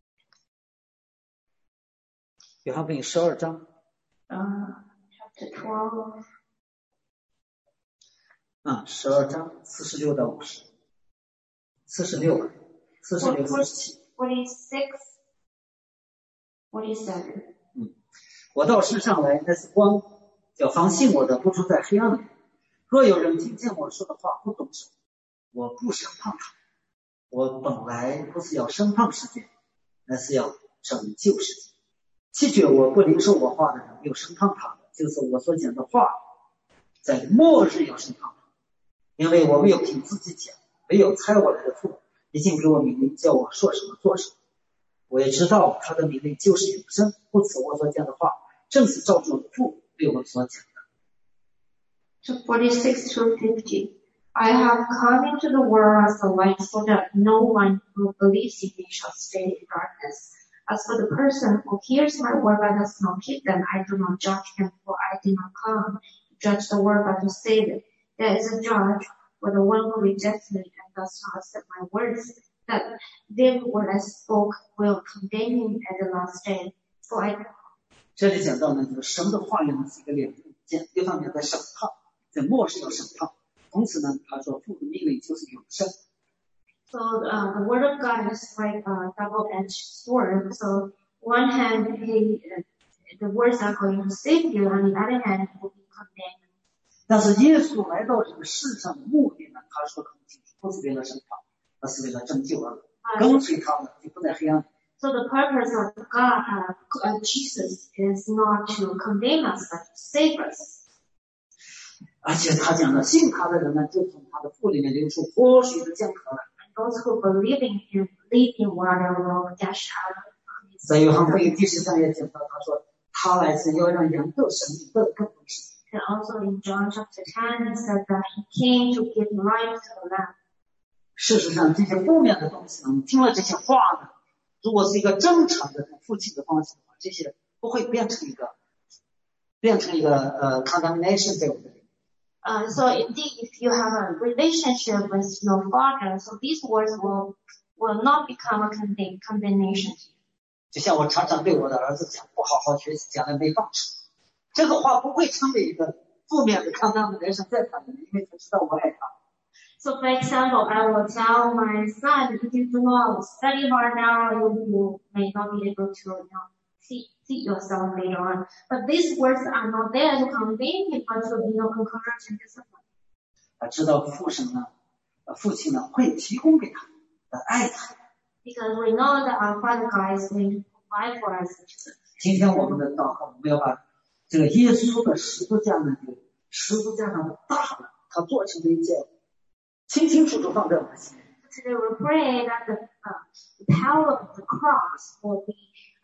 约翰福音12章。 Chapter 12. 12章46到50。46、47。 46, 47. 我到世上来，那是光，叫凡信我的不住在黑暗里。若有人听见我说的话不懂事，我不审判他。我本来不是要审判世界，那是要拯救世界。弃绝我不领受我话的人，有审判他的，就是我所讲的话，在末日要审判他。因为我没有凭自己讲，没有差我来的父已经给我命令，叫我说什么做什么。我也知道他的命令就是永生，故此我所讲的话正是照着父对我所讲的。 So 46 through 50. I have come into the world as a light so that no one who believes in me shall stay in darkness. As for the person who hears my word but does not keep them, I do not judge him, for I did not come to judge the world but to save it. There is a judge for the one who rejects me and does not accept my words, that then what I spoke will condemn him at the last day. For I 这里讲到呢，就是神的话语呢是一个两件，一方面在审判，在末世要审判，同时呢，他说父的命令就是永生。 So the word of God is like a double-edged sword. So one hand, the words are going to save you, on the other hand, it will be condemned. 但是耶稣来到这个世上的目的呢，他说得很清楚，不是为了审判，而是为了拯救而来。跟随他的就不在黑暗里。 So the purpose of God, Jesus, is not to condemn us, but to save us. 而且他讲了，信他的人呢，就从他的腹里面流出活水的江河来。 Those who believe in him, living water will gush out of his 在约翰福音第10章也讲到，他说他来是要让羊得生命，得更丰盛。 And also in John chapter 10, he said that he came to give life to the lamb. 事实上，这些负面的东西呢，听了这些话呢，如果是一个正常的父亲的关系的话，这些不会变成一个 condemnation 在我们这里。 So indeed, if you have a relationship with your father, so these words will not become a condemnation. 就像我常常对我的儿子讲，不好好学习，将来没饭吃。这个话不会成为一个负面的condemnation在他那里，因为他知道我爱他。 So for example, I will tell my son, if you do not study hard now, you may not be able to, see yourself later on. But these words are not there to condemn him, but to, encourage and discipline. 他知道父亲呢会提供给他，爱他。 Because we know that our Father God is going to provide for us. 今天我们的祷告，我们要把这个耶稣的十字架呢，十字架上的大的，他做成了一件清清楚楚放在我们心里。 Today we pray that the power of the cross will be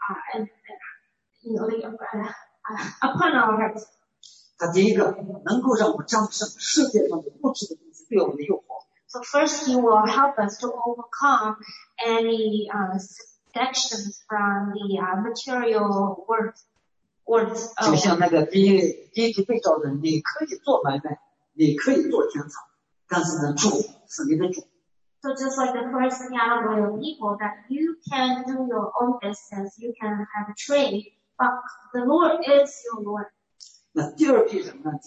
upon our hearts. 他第一个能够让我们战胜世界上的物质的东西对我们的诱惑， So first, He will help us to overcome any seductions from the material words. 就像那个第一句被召的，你可以做买卖，你可以做田草，但是呢，主是你的主。 So just like the first category of people, that you can do your own business, you can have a trade, but the Lord is your Lord. 那第二批人呢，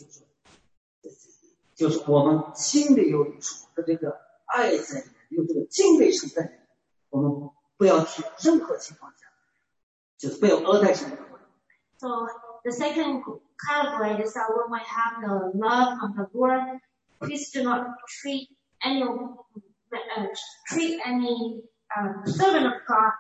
就是我们心里有主的这个爱在里面，有这个敬畏神在里面，我们不要去任何情况下，就是不要讹待神的。 So the second category is that when we have the love of the Lord, please do not treat any servant of God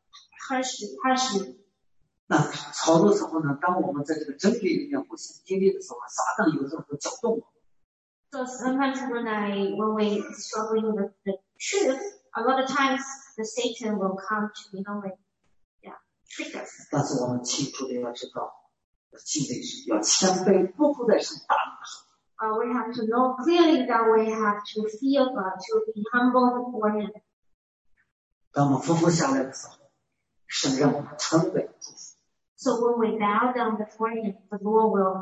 harshly. 那好多时候呢，当我们在这个真理里面不行经历的时候，撒旦有时候会搅动我。 So sometimes when we struggling with the truth, a lot of times the Satan will come to trick us. 但是我们清楚的要知道，敬畏神，要谦卑，不服在神大能的手。 We have to know clearly that we have to fear God, to be humble before Him. 当我们俯伏下来的时候，神让我们成为祝福。 So when we bow down before Him, the Lord will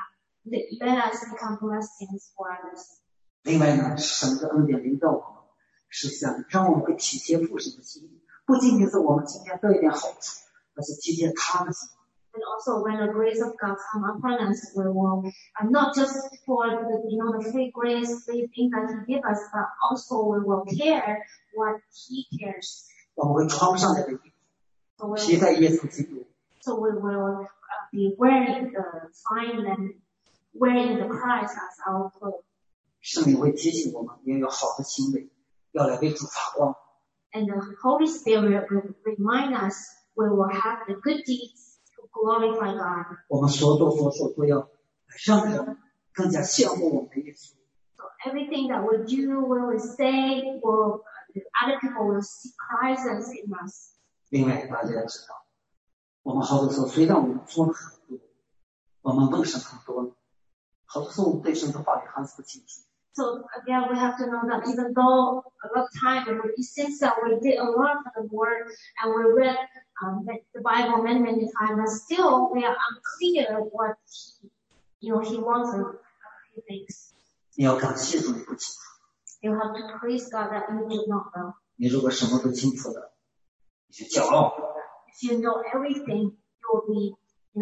let us become blessings for others. 另外呢，神的恩典临到我们，是想让我们会体贴父神的心意，不仅仅是我们今天得一点好处，而是体贴他的心意。 And also when the grace of God come upon us, we will not just for the free grace, free things that He gives us, but also we will care what He cares. 我们会穿上这个衣服，披戴耶稣基督。 So we will be wearing the fine linen, wearing the Christ as our clothes. 圣灵会提醒我们要有好的行为，要来为主发光。 And the Holy Spirit will remind us we will have the good deeds to glorify God. 我们所做所说都要让人更加羡慕我们的耶稣。 So everything that we do, what we say, other people will see Christ in us. 另外，大家要知道，我们好多时候虽然我们做了很多，我们梦想很多，好多时候我们对神的话语还是不清楚。 So again, we have to know that even though a lot of time, it seems that we did a lot for the Lord and we read the Bible many times, but still we are unclear what He wants and He thinks. 你要感谢主，你不清楚。 You have to praise God that you do not know. 你如果什么都清楚了，你就骄傲。 If you know everything, you will be,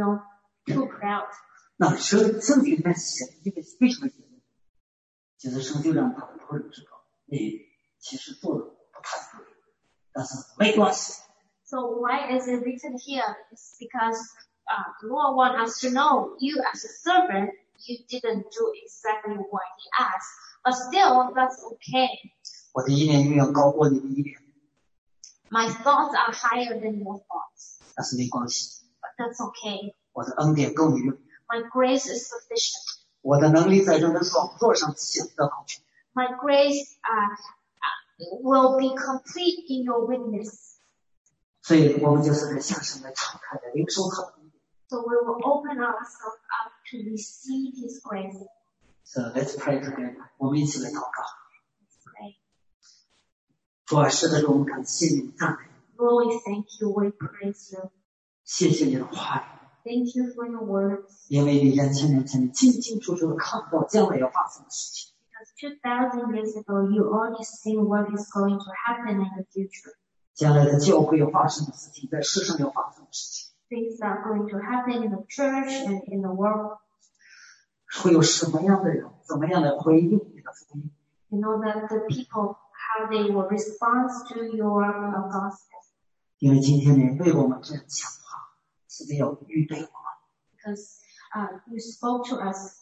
too proud. 那圣经里面写的一个非常简单。其实神就让很多人知道，你其实做的不太对，但是没关系。 So why is it written here? It's because the Lord wants us to know you as a servant, you didn't do exactly what He asked, but still that's okay. 我的意念永远高过你的意念。 My thoughts are higher than your thoughts. 但是没关系。 But that's okay. 我的恩典够你用。 My grace is sufficient. 我的能力在人的软弱上显得好。 My grace will be complete in your weakness. 所以我们就是在向神来敞开的领受他的恩典。 So we will open ourselves up to receive His grace. So let's pray together. 我们一起来祷告。 Pray. 主啊，是的，我们感谢你，赞美。 Lord, we thank you, we praise you. 谢谢你的话语。 Thank you for your words. 因为你2000年前你清清楚楚的看到将来要发生的事情。 Because 2000 years ago, you already seen what is going to happen in the future. 将来的教会要发生的事情，在世上要发生的事情。 Things that are going to happen in the church and in the world. 会有什么样的人，怎么样来回应你的福音？ You know that the people, how they will respond to your gospel. 因为今天你为我们这样讲话，是为要预备我们。 Because you spoke to us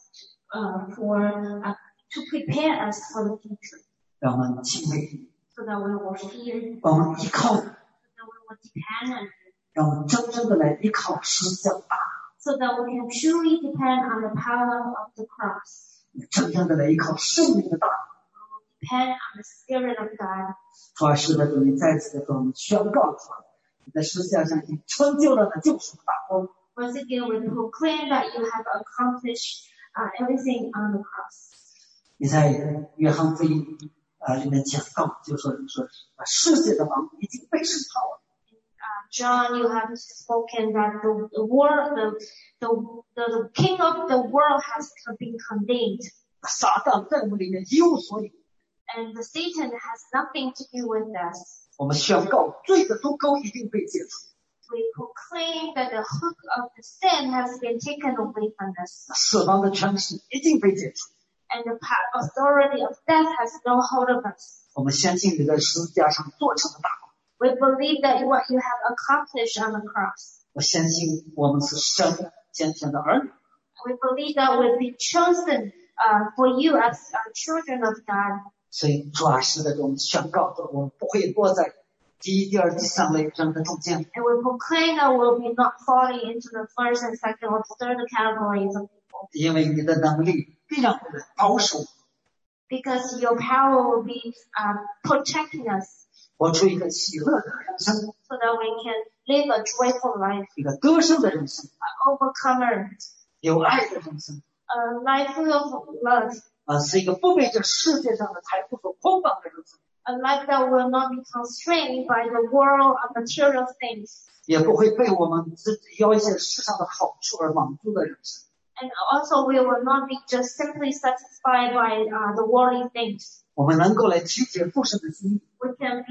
to prepare us for the future. 让我们敬畏你， So that we will fear, 让我们依靠你， so that we will depend on you. 让我们真正的来依靠十字架大， So that we can truly depend on the power of the cross. 真正的来依靠圣灵的大。 Depend on the Spirit of God. 主啊，是的，主，你再次的给我们宣告出来，你在十字架上已经成就了那救赎的大功。 Once again, we proclaim that you have accomplished everything on the cross. 你在约翰福音里面讲到，就说世界的王已经被审判了。 John, you have spoken that the world, the king of the world has been condemned. 撒旦在我们里面一无所有。 And the Satan has nothing to do with us. 我们宣告罪的毒钩已经被解除。 We proclaim that the hook of the sin has been taken away from us. 死亡的权势已经被解除。 And the authority of death has no hold of us. 我们相信你在十字架上做成的大功。 We believe that what you have accomplished on the cross. 我相信我们是神拣选的儿女。 We believe that we'll be chosen for you as children of God. 所以主啊，是的，我们宣告的，我们不会落在第一、第二、第三类人的中间。 And we proclaim that we'll be not falling into the first and second or third categories of people. 因为你的能力必然会来保守。 Because your power will be protecting us. 活出一个喜乐的人生。 So that we can live a joyful life. 一个得胜的人生。 An overcomer. 有爱的人生。 A life full of love. 是一个不被这世界上的财富所捆绑的人生。 A life that will not be constrained by the world of material things. 也不会被我们自己要一些世上的好处而满足的人生。 And also we will not be just simply satisfied by the worldly things. 我们能够来体贴父神的心意。 We can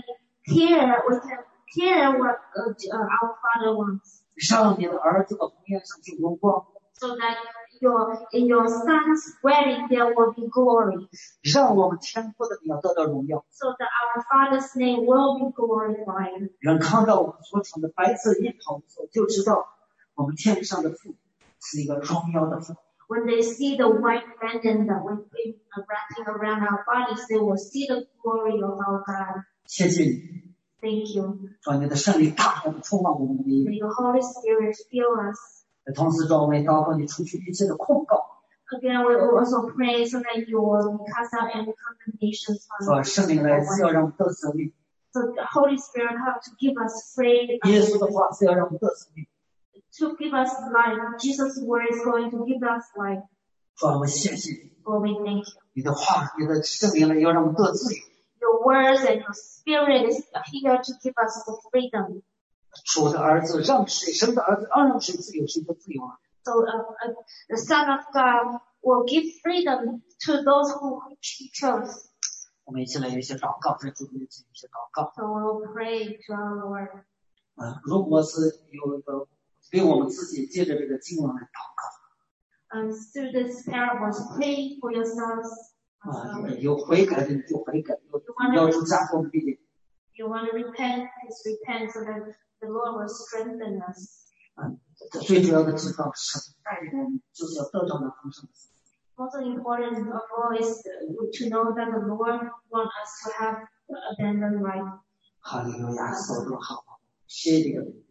hear what our Father wants. 让你的儿子的婚宴上就荣光。 So that in your son's wedding there will be glory. 让我们天父的名得到荣耀。 So that our Father's name will be glorified. 人看到我们所穿的白色衣袍，就知道我们天上的父是一个荣耀的父。 When they see the white linen that we've been wrapping around our bodies, they will see the glory of our God. 谢谢你。 Thank you. 主，你的圣灵大大的充满我们的里面。 May the Holy Spirit fill us. 同时，主，我们祷告你除去一切的控告。 Again, we also pray so that you will cast out any condemnations from us. 圣灵来是要让我们得生命。 So the Holy Spirit helps to give us faith. 耶稣的话是要让我们得生命。 To give us life. Jesus' word is going to give us life. 主，我们谢谢你。 Lord, we thank you. 你的话，你的圣灵来要让我们得自由。 Your words and your spirit is here to give us the freedom. 主的儿子让谁生的儿子让谁自由，谁就自由了。 So the Son of God will give freedom to those who He chose. 我们一起来有一些祷告，在主面前有一些祷告。 So we'll pray to our Lord. 如果是有一个给我们自己借着这个经文来祷告。 Through this parables, pray for yourselves. 有悔改的就悔改，要主加给我们力量。 You want to repent, please repent so that the Lord will strengthen us. 最主要的知道神带人就是要得到那丰盛的。 Most important of all is to know that the Lord wants us to have abundant life. 哈利路亚，所多好，谢谢你。